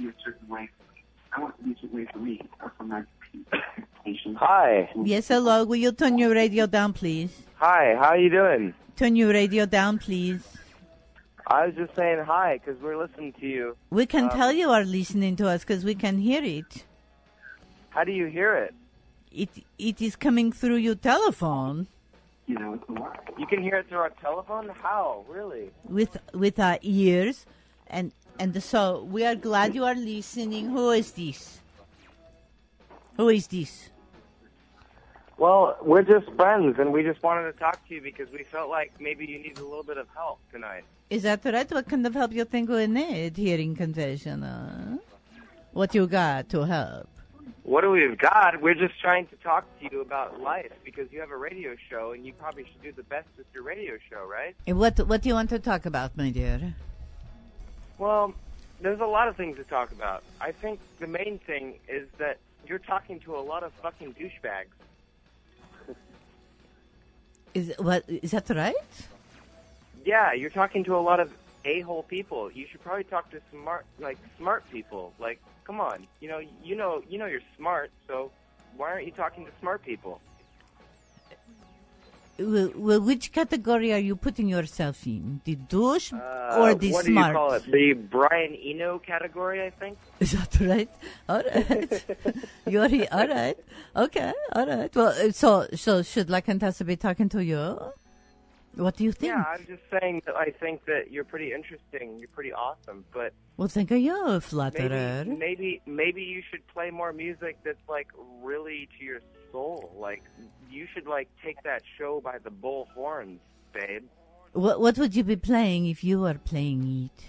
Hi. Yes, hello. Will you turn your radio down, please? Hi, how you doing? Turn your radio down, please. I was just saying hi because we're listening to you. We can Um, tell you are listening to us because we can hear it. How do you hear it? It it is coming through your telephone You can hear it through our telephone? How? Really? with with our ears, and and so we are glad you are listening. Who is this? Who is this? Well, we're just friends, and we just wanted to talk to you because we felt like maybe you need a little bit of help tonight. Is that right? What kind of help you think we need here in confessional? What you got to help? What do we've got? We're just trying to talk to you about life because you have a radio show, and you probably should do the best with your radio show, right? And what what do you want to talk about, my dear? Well, there's a lot of things to talk about. I think the main thing is that you're talking to a lot of fucking douchebags. Is what is that right? Yeah, you're talking to a lot of a-hole people. You should probably talk to smart, like smart people. Like, come on, you know, you know, you know, you're smart. So why aren't you talking to smart people? Well, well, which category are you putting yourself in? The douche Uh, or the what smart? do you call it? The Brian Eno category, I think. Is that right? All right. You're he- all right. Okay. All right. Well, uh, so so should La Cantasa be talking to you? What do you think? Yeah, I'm just saying that I think that you're pretty interesting. You're pretty awesome, but Well, think of you, flatterer. maybe maybe maybe you should play more music that's like really to your soul. Like you should like take that show by the bull horns, babe. What what would you be playing if you were playing it?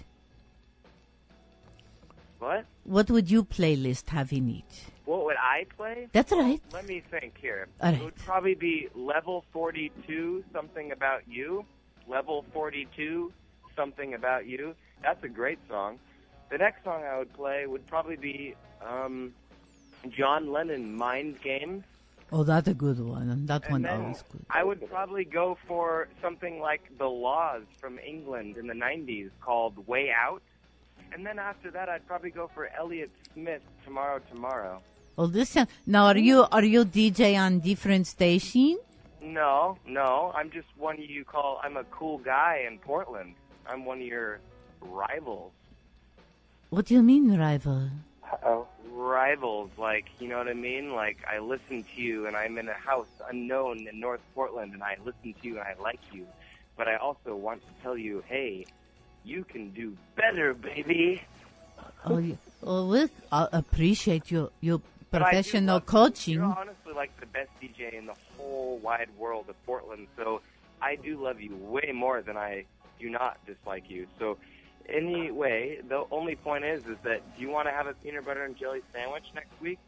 What? What would you playlist have in it? What would I play? That's right. Let me think here. All It would probably be Level forty-two, Something About You. Level forty-two, Something About You. That's a great song. The next song I would play would probably be um, John Lennon, Mind Games. Oh, that's a good one. And that And one then always good. I would probably go for something like The Laws from England in the nineties called Way Out. And then after that, I'd probably go for Elliott Smith, Tomorrow, Tomorrow. Well, listen. Now, are you are you D J on different station? No, no. I'm just one you call, I'm a cool guy in Portland. I'm one of your rivals. What do you mean, rival? Uh-oh. Rivals, like, you know what I mean? Like, I listen to you, and I'm in a house unknown in North Portland, and I listen to you, and I like you. But I also want to tell you, hey, you can do better, baby. Oh, you, oh we I appreciate your your But I do professional love you. coaching. You're honestly like the best D J in the whole wide world of Portland, so I do love you way more than I do not dislike you. So anyway, the only point is, is that do you want to have a peanut butter and jelly sandwich next week?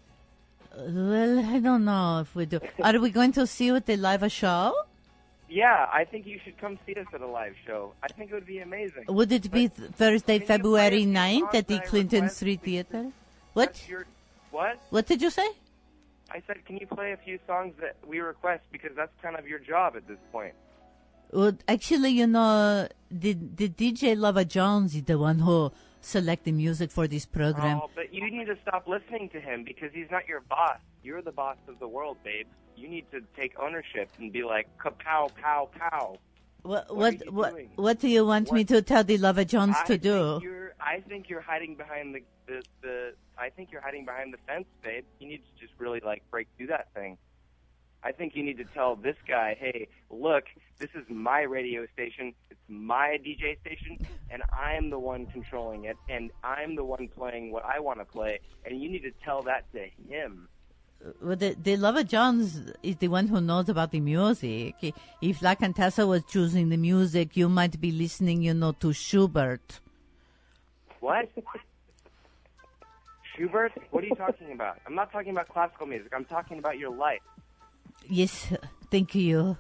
Uh, well, I don't know if we do. Are we going to see you at the live show? Yeah, I think you should come see us at a live show. I think it would be amazing. Would it be th- Thursday, February ninth at the songs I Clinton request? Street Theater? What? That's your, what? What did you say? I said, can you play a few songs that we request because that's kind of your job at this point. Well, actually, you know, the the D J Lava Jones is the one who select the music for this program. Oh, but you need to stop listening to him because he's not your boss. You're the boss of the world, babe. You need to take ownership and be like, kapow, pow, pow. What What what are you what, doing? what do you want me to tell the Lava Jones I to think do? You're, I think you're hiding behind the, the, the, I think you're hiding behind the fence, babe. You need to just really, like, break through that thing. I think you need to tell this guy, hey, look, this is my radio station, it's my D J station, and I'm the one controlling it, and I'm the one playing what I want to play, and you need to tell that to him. Well, the, the Lava Jones is the one who knows about the music. If La Cantasa was choosing the music, you might be listening, you know, to Schubert. What? Schubert? What are you talking about? I'm not talking about classical music. I'm talking about your life. Yes, thank you.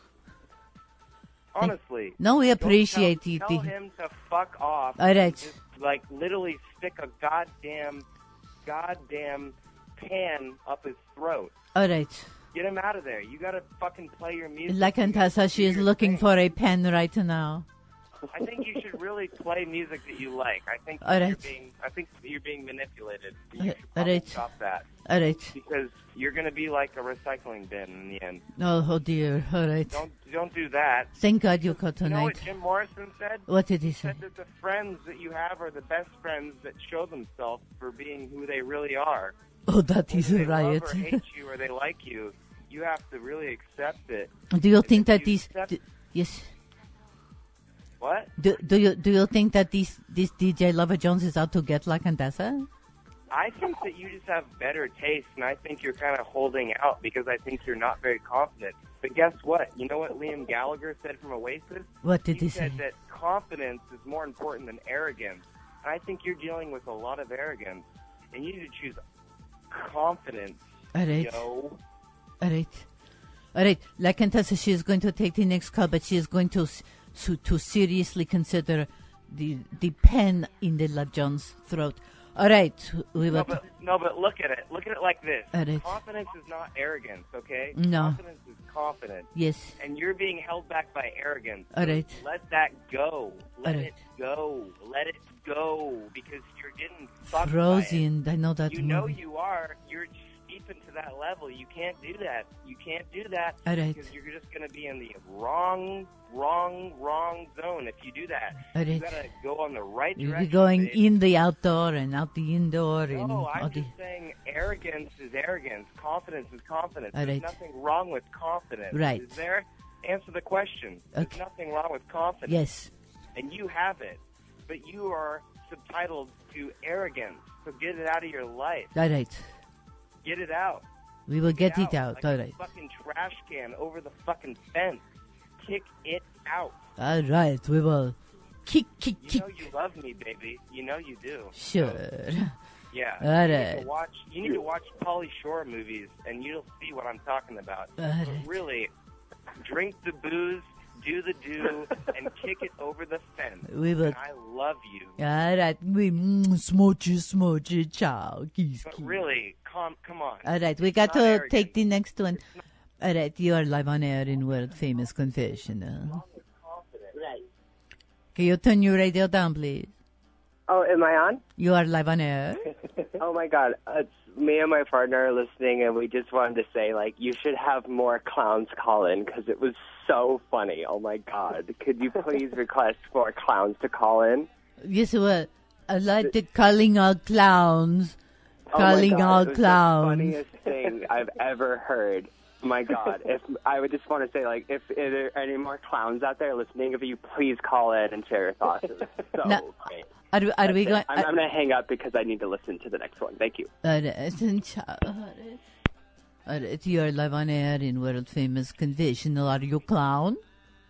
Honestly. No, we appreciate tell, it. Tell him to fuck off. All right. And just, like, literally stick a goddamn, goddamn pan up his throat. All right. Get him out of there. You gotta fucking play your music. La Contessa, she is looking for a pen right now. I think you should really play music that you like. I think All you're right. being, I think you're being manipulated. You Uh, should all probably right. stop that. All right. Because you're gonna be like a recycling bin in the end. Oh, oh dear. All right. Don't don't do that. Thank God you caught You know what tonight. Jim Morrison said? What did he say? said that the friends that you have are the best friends that show themselves for being who they really are. Oh, that is Whether they right. love or hate you or they like you, you have to really accept it. Do you think that you these? accept- d- yes. What? Do do you do you think that this this D J Lover Jones is out to get La Contessa? I think that you just have better taste, and I think you're kind of holding out because I think you're not very confident. But guess what? You know what Liam Gallagher said from Oasis? What did he, said say? that confidence is more important than arrogance. And I think you're dealing with a lot of arrogance, and you need to choose confidence. All right. Yo. All right. All right. La Contessa, she is going to take the next call, but she is going to s- to, to seriously consider the the pen in the Love Jones' throat. All right. We will. No but, no, but look at it. Look at it like this. All right. Confidence is not arrogance, okay? No. Confidence is confidence. Yes. And you're being held back by arrogance. All right. Let that go. Let All it go. Let it go. Because you're getting fucked by it. Frozen. I know that You movie. know you are. You're deep into that level. You can't do that. You can't do that. All right. Because you're just going to be in the wrong, wrong, wrong zone if you do that. All You right. got to go on the right You'll direction. be going babe. in the outdoor and out the indoor. and No, all I'm the, just saying arrogance is arrogance. Confidence is confidence. All There's right. nothing wrong with confidence. Right. Is there? Answer the question. There's Okay. nothing wrong with confidence. Yes. And you have it. But you are subtitled to arrogance. So get it out of your life. All right. Get it out. We will get it out. Like All a right. fucking trash can over the fucking fence. Kick it out. All right. We will kick, kick, You kick. know you love me, baby. You know you do. Sure. Yeah. All you need right. to watch. You need to watch Pauly Shore movies, and you'll see what I'm talking about. All But right. really, drink the booze, do the do, and kick it over the fence. We will- And I love you. All right. We mm, smoochie, smoochie, ciao. Kiss, But kiss. really, come, come on. All right. We It's got not to arrogant. take the next one. All right. You are live on air in World Famous Confessional. Right. Can you turn your radio down, please? Oh, am I on? You are live on air. Oh my God, it's me and my partner are listening, and we just wanted to say, like, you should have more clowns call in because it was so funny. Oh my God, could you please request more clowns to call in? Yes, well, I like the calling all clowns. Oh Calling my God, all it was clowns. the funniest thing I've ever heard. My God, if I would just want to say, like, if, if there are any more clowns out there listening, if you please call in and share your thoughts. It was so Now, great. Are, we- are we That's it. going? I'm, I'm going to hang up because I need to listen to the next one. Thank you. All right. All right. You are live on air in World Famous Confessional. Are you clown?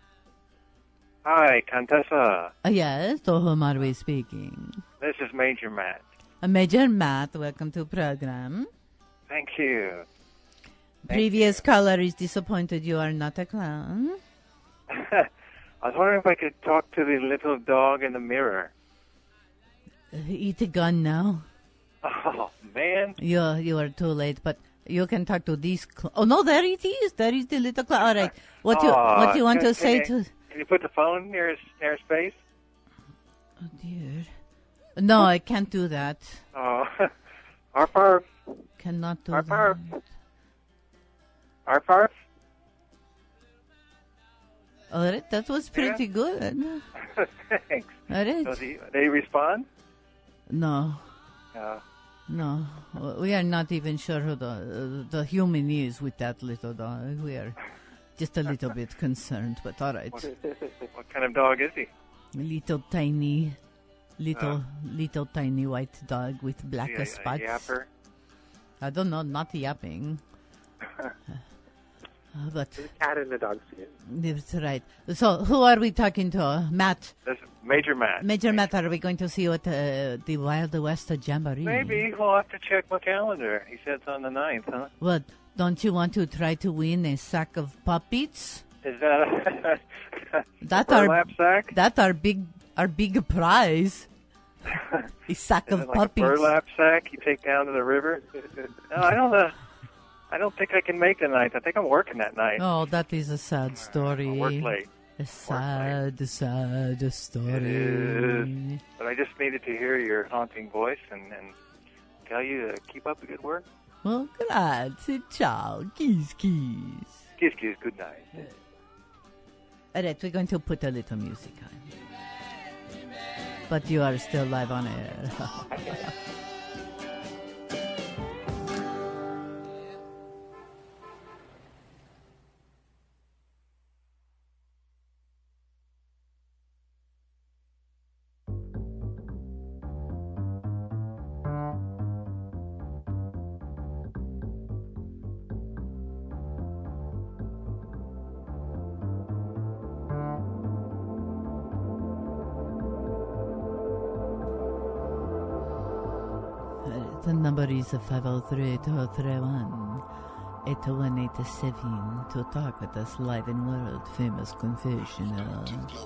Hi, Contessa. Uh, yes. To whom are we speaking? This is Major Matt. Uh, Major Matt, welcome to program. Thank you. Previous caller is disappointed you are not a clown. I was wondering if I could talk to the little dog in the mirror. Uh, eat a gun now. Oh, man. You you are too late, but you can talk to this. Cl- oh no, there it is. There is the little clown. All right. What you Aw, what you want can- to say can, to? Can you put the phone near his, near his face? Oh dear. No, I can't do that. Oh, arf, arf. Cannot do Arf, that. arf. Arf, arf. All right, that was pretty good. Thanks. All right. Does he, did he respond? No, Uh, no, we are not even sure who the uh, the human is with that little dog. We are just a little bit concerned, but all right. what, what kind of dog is he? Little tiny, little Uh. little tiny white dog with black Is he a- a spots. yapper? I don't know, not yapping. Uh, but There's a cat and a dog scene. that's right. So, who are we talking to? Matt. That's Major Matt. Major Matt, are we going to see you at uh, the Wild West Jamboree? Maybe. We'll have to check my calendar. He said it's on the ninth, huh? Well, don't you want to try to win a sack of puppies? Is that a, That a our burlap sack? That our big our big prize. A sack Is of it like puppies. a burlap sack you take down to the river? No, I don't. Uh, I don't think I can make the ninth. I think I'm working that night. Oh, that is a sad story. I'll work late. A sad, sad story. It is. But I just needed to hear your haunting voice and, and tell you to keep up the good work. Well, grazie, ciao, kiss, kiss. Kiss, kiss, good night. All right, we're going to put a little music on. But you are still live on air. The number is five oh three, two oh three one, eight one eight seven to talk with us live in world famous confessional.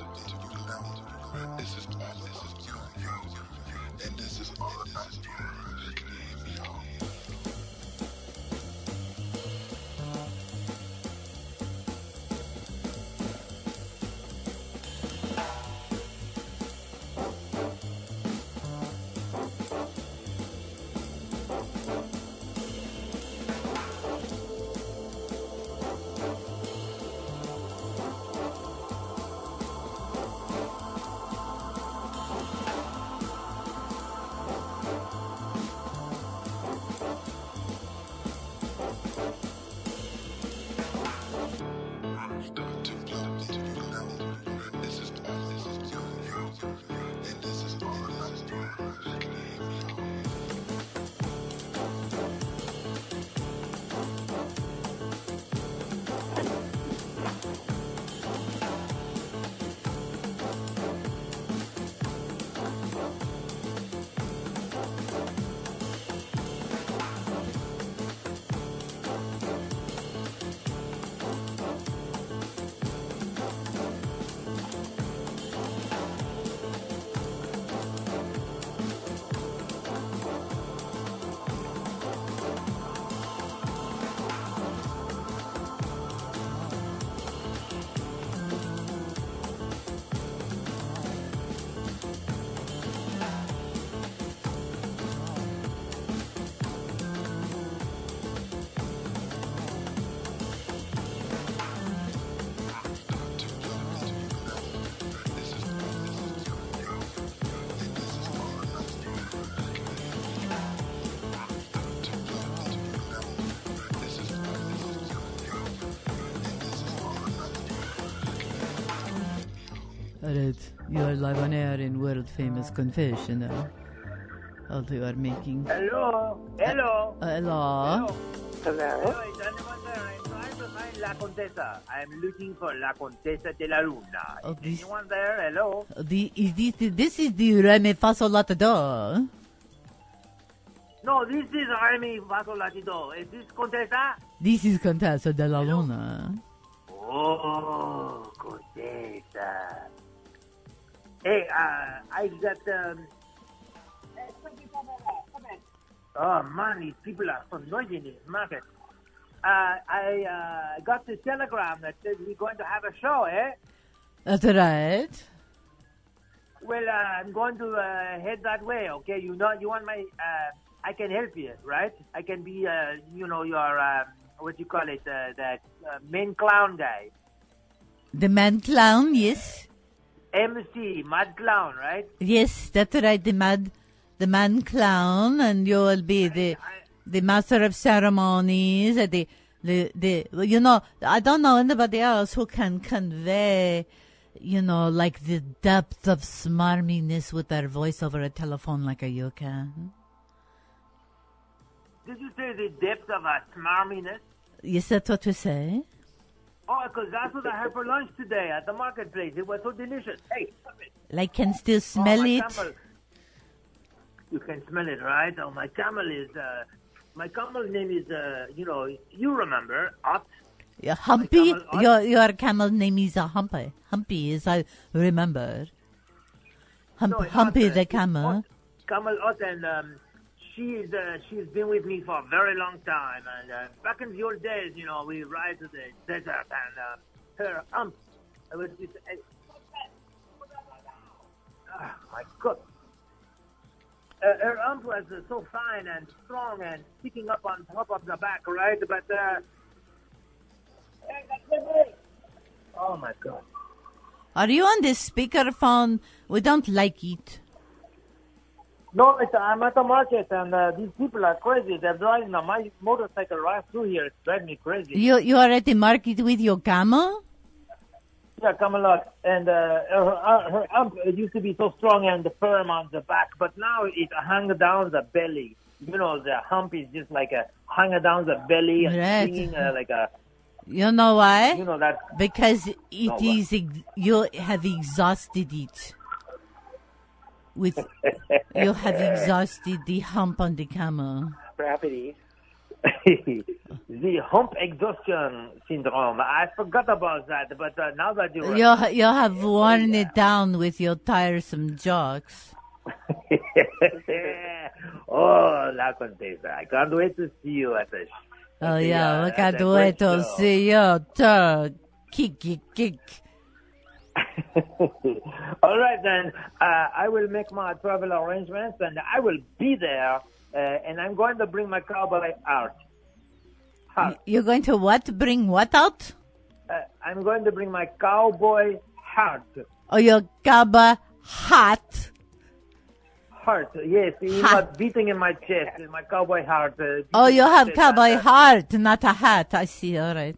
Alright, you are live on air in world famous confessional. All you are making. Hello, hello. Uh, hello. Hello. Hello, is anyone there? I'm trying to find La Contessa. I'm looking for La Contessa de la Luna. Oh, Is this- anyone there? Hello. The is this this is the Reme Fasolata. No, this is Remy Vasolatido. Is this Contessa? This is Contessa de la Luna. Oh, Contessa. Hey, uh, I got um. Oh man, these people are so noisy in this market. Uh, I uh, got the telegram that says we're going to have a show, eh? That's right. Well, uh, I'm going to uh, head that way. Okay, you know, you want my? Uh, I can help you, right? I can be, uh, you know, your uh, what do you call it? Uh, that uh, main clown guy, The man clown, yes. M C, Mad Clown, right? Yes, that's right, the mad the man clown, and you will be the the master of ceremonies, and the the the you know, I don't know anybody else who can convey, you know, like the depth of smarminess with their voice over a telephone like a you can. Did you say the depth of a smarminess? Yes, that's what you say. Oh, because that's what I had for lunch today at the marketplace. It was so delicious. Hey, Like, can still smell oh, my it? camel. You can smell it, right? Oh, my camel is, uh, my camel name is, uh, you know, you remember, Ott. Yeah, Humpy? camel, Ott. Your, your camel name is a Humpy. Humpy, as I remember. Hump, No, it's Humpy Ott, uh, the it's camel. Ott. Camel Ott, and um, she's uh, she's been with me for a very long time. And uh, back in the old days, you know, we ride to the desert, and uh, her hump, it was just, uh, oh, my God. Uh, her hump was uh, so fine and strong and sticking up on top of the back, right? But, uh, oh my God. Are you on this speakerphone? We don't like it. No, it's, I'm at the market, and uh, these people are crazy. They're driving on my motorcycle right through here. It's driving me crazy. You you are at the market with your camel? Yeah, Camelot. And uh, her, uh, her hump used to be so strong and firm on the back, but now it hangs down the belly. You know, the hump is just like a hang down the belly and Right. swinging uh, like a. You know why? You know that. Because it No, is ex- you have exhausted it. With you have exhausted the hump on the camel. Gravity. The hump exhaustion syndrome. I forgot about that, but uh, now that you. You ha- you have worn it down with your tiresome jokes. Oh, La Contessa, I can't wait to see you at the. Oh at the, yeah, uh, we at can't the wait great to show. see you turn. Kick, kick, kick. All right, then. Uh, I will make my travel arrangements, and I will be there. Uh, and I'm going to bring my cowboy out. Hat. You're going to what? Bring what out? Uh, I'm going to bring my cowboy hat. Oh, your cowboy hat. Heart, yes. It's not beating in my chest. My cowboy heart. Uh, Oh, you have beating in my cowboy chest. heart, not a hat. I see. All right.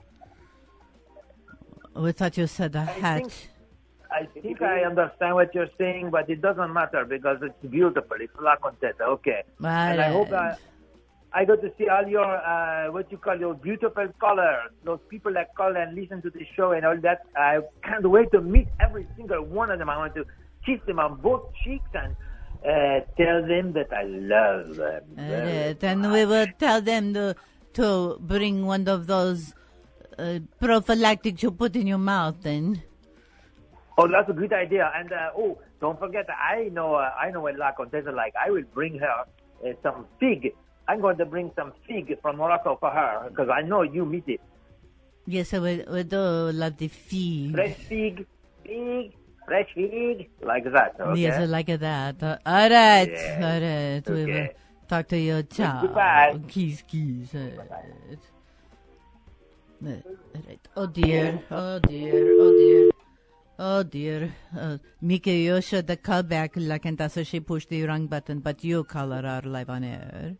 We thought you said a hat. think- I think I understand what you're saying, but it doesn't matter because it's beautiful. It's La Contessa, okay. And I hope I, I got to see all your, uh, what you call your beautiful colors. Those people that call and listen to the show and all that. I can't wait to meet every single one of them. I want to kiss them on both cheeks and uh, tell them that I love them. All right. And we will tell them to, to bring one of those uh, prophylactics you put in your mouth then. Oh, that's a good idea. And uh, oh, don't forget, I know, uh, I know what La Contessa like. I will bring her uh, some fig. I'm going to bring some fig from Morocco for her because I know you meet it. Yes, we, we do love the fig. Fresh fig, fig, fresh fig, like that. Okay. Yes, I like that. Uh, all right. Yes. All right. We will Okay. talk to you. Ciao. Goodbye. Kiss, kiss. All right. Uh, all right. Oh, dear. Oh, dear. Oh, dear. Oh dear, uh, Mickey, you should call back La Contessa. She pushed the wrong button, but you caller are live on air.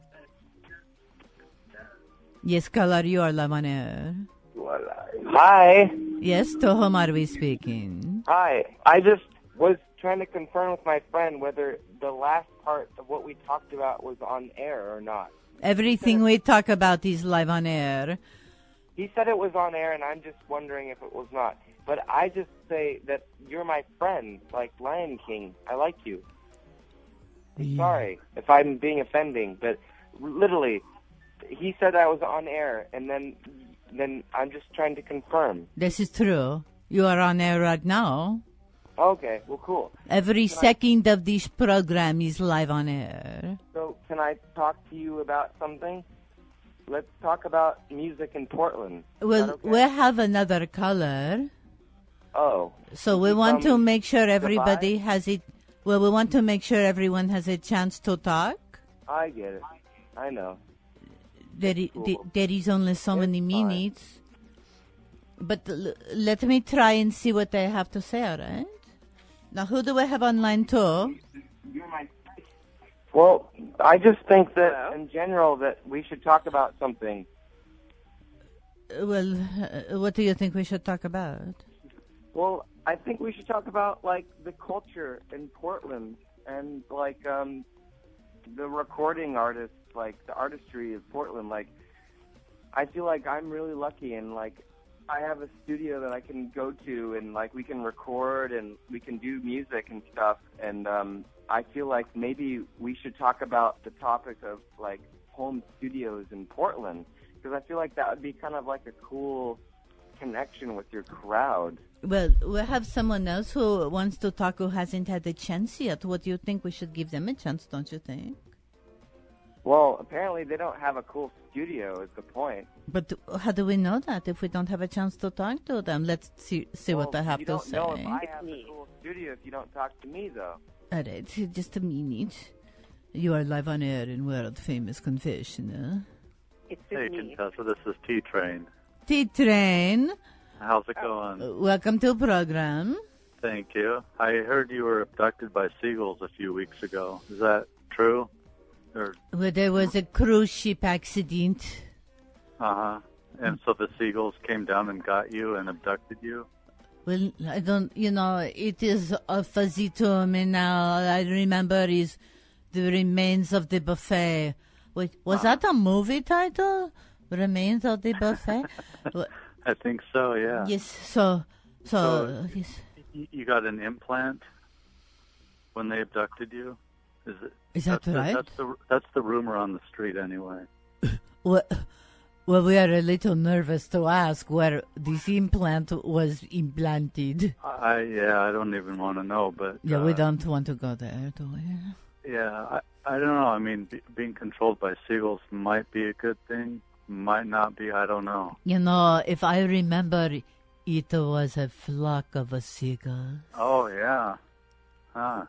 Yes, caller, you are live on air. Hi. Yes, to whom are we speaking? Hi. I just was trying to confirm with my friend whether the last part of what we talked about was on air or not. Everything we talk about is live on air. He said it was on air, and I'm just wondering if it was not. But I just say that you're my friend, like Lion King. I like you. I'm sorry if I'm being offending, but literally, he said I was on air, and then then I'm just trying to confirm. This is true. You are on air right now. Okay, well, cool. Every Can I- second of this program is live on air. So can I talk to you about something? Let's talk about music in Portland. Is Well, that okay? we have another caller. Oh. So we Can you want tell to me make sure everybody goodbye? has it. Well, we want to make sure everyone has a chance to talk. I get it. I know. There, i- th- there is only so many minutes. But l- let me try and see what they have to say, all right? Now, who do we have online too? Well, I just think that in general that we should talk about something. Uh, Well, uh, what do you think we should talk about? Well, I think we should talk about like the culture in Portland and like um the recording artists, like the artistry of Portland. Like I feel like I'm really lucky and like I have a studio that I can go to, and like we can record and we can do music and stuff. And um, I feel like maybe we should talk about the topic of like home studios in Portland, because I feel like that would be kind of like a cool connection with your crowd. Well, we have someone else who wants to talk who hasn't had a chance yet. What do you think? We should give them a chance, don't you think? Well, apparently they don't have a cool studio is the point. But how do we know that if we don't have a chance to talk to them? Let's see, see Well, what they have you to don't say. know if I have a cool studio if you don't talk to me, though. All right, just a minute. You are live on air in World Famous Confessional. It's Hey, Contessa, this is T-Train. T-Train, How's it going? uh, welcome to the program. Thank you. I heard you were abducted by seagulls a few weeks ago. Is that true? Or Well, there was a cruise ship accident. uh-huh. And so the seagulls came down and got you and abducted you? Well, I don't, you know, it is a fuzzy to me now. I remember is the remains of the buffet. Wait, was that a movie title? Remains of the buffet? Wha- I think so, yeah. Yes, so, so, So- yes. Y- You got an implant when they abducted you? Is it? Is that that's the- right? that's the that's the rumor on the street, anyway. Well, well, we are a little nervous to ask where this implant was implanted. I yeah, I don't even want to know, but Yeah, we uh, don't want to go there, do we? Yeah, I I don't know. I mean, be, being controlled by seagulls might be a good thing, might not be. I don't know. You know, if I remember, it was a flock of a seagulls. Oh yeah, huh?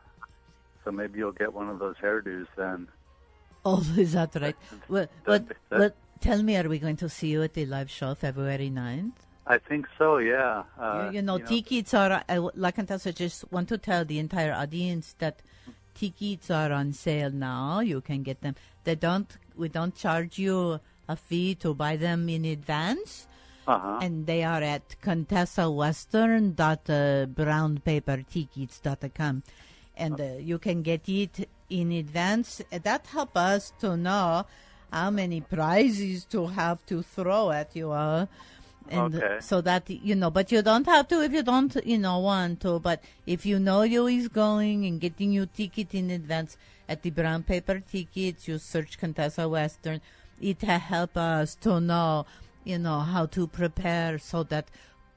So maybe you'll get one of those hairdos then. Oh, is that right? Well, what, That- that- what, tell me, are we going to see you at the live show February ninth? I think so. Yeah. Uh, you, you know, tickets are, I, w- like I just want to tell the entire audience that tickets are on sale now. You can get them. They don't, we don't charge you a fee to buy them in advance. Uh-huh. And they are at contessa western dot brown paper tickets dot com. And uh, you can get it in advance. That helps us to know how many prizes to have to throw at you. Uh, and Okay. so that, you know, but you don't have to if you don't, you know, want to. But if you know you is going and getting your ticket in advance at the brown paper tickets, you search Contessa Western. It helps us to know, you know, how to prepare so that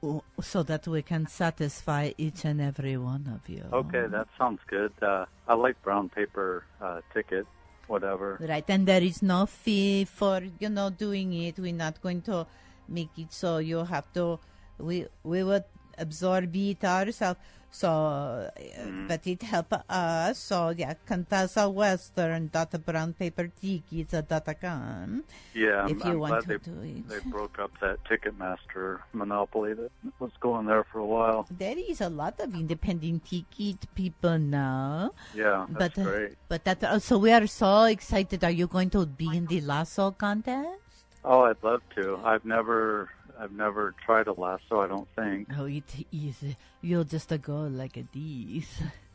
so that we can satisfy each and every one of you. Okay, that sounds good. Uh, I like brown paper uh, ticket, whatever. Right, and there is no fee for, you know, doing it. We're not going to make it so you have to, we we would absorb it ourselves. So, uh, but it help us. So, yeah, Contessa Western dot brown paper tickets dot com. Yeah, if I'm, you I'm want glad to they, do it. they broke up that Ticketmaster monopoly that was going there for a while. There is a lot of independent ticket people now. Yeah, that's but, uh, great. But that, uh, so we are so excited. Are you going to be in the lasso contest? Oh, I'd love to. I've never, I've never tried a lasso. I don't think. Oh, it is. You'll just uh, go like a this.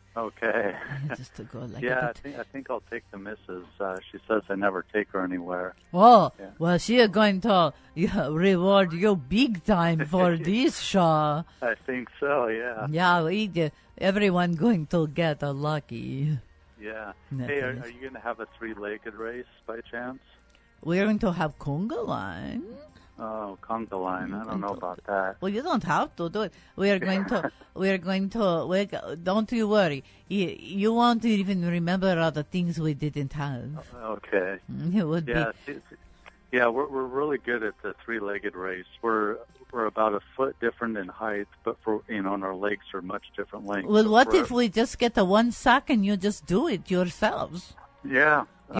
Okay. Just to go like yeah, I that. think I think I'll take the missus. Uh, she says I never take her anywhere. Oh, Yeah. well, she is going to yeah, reward you big time for this show. I think so. Yeah. Yeah, we, uh, everyone going to get a lucky. Yeah. No, Hey, are, thanks. are you going to have a three-legged race by chance? We're going to have conga line. Oh, conga line. I don't know about that. Well, you don't have to do it. We are going to. We are going to. We, don't you worry. You, you won't even remember all the things we didn't have. Okay. It would Yeah. be. see- see- Yeah, we're we're really good at the three-legged race. We're we're about a foot different in height, but for you know, and our legs are much different lengths. Well, So what for- if we just get a one sock and you just do it yourselves? Yeah.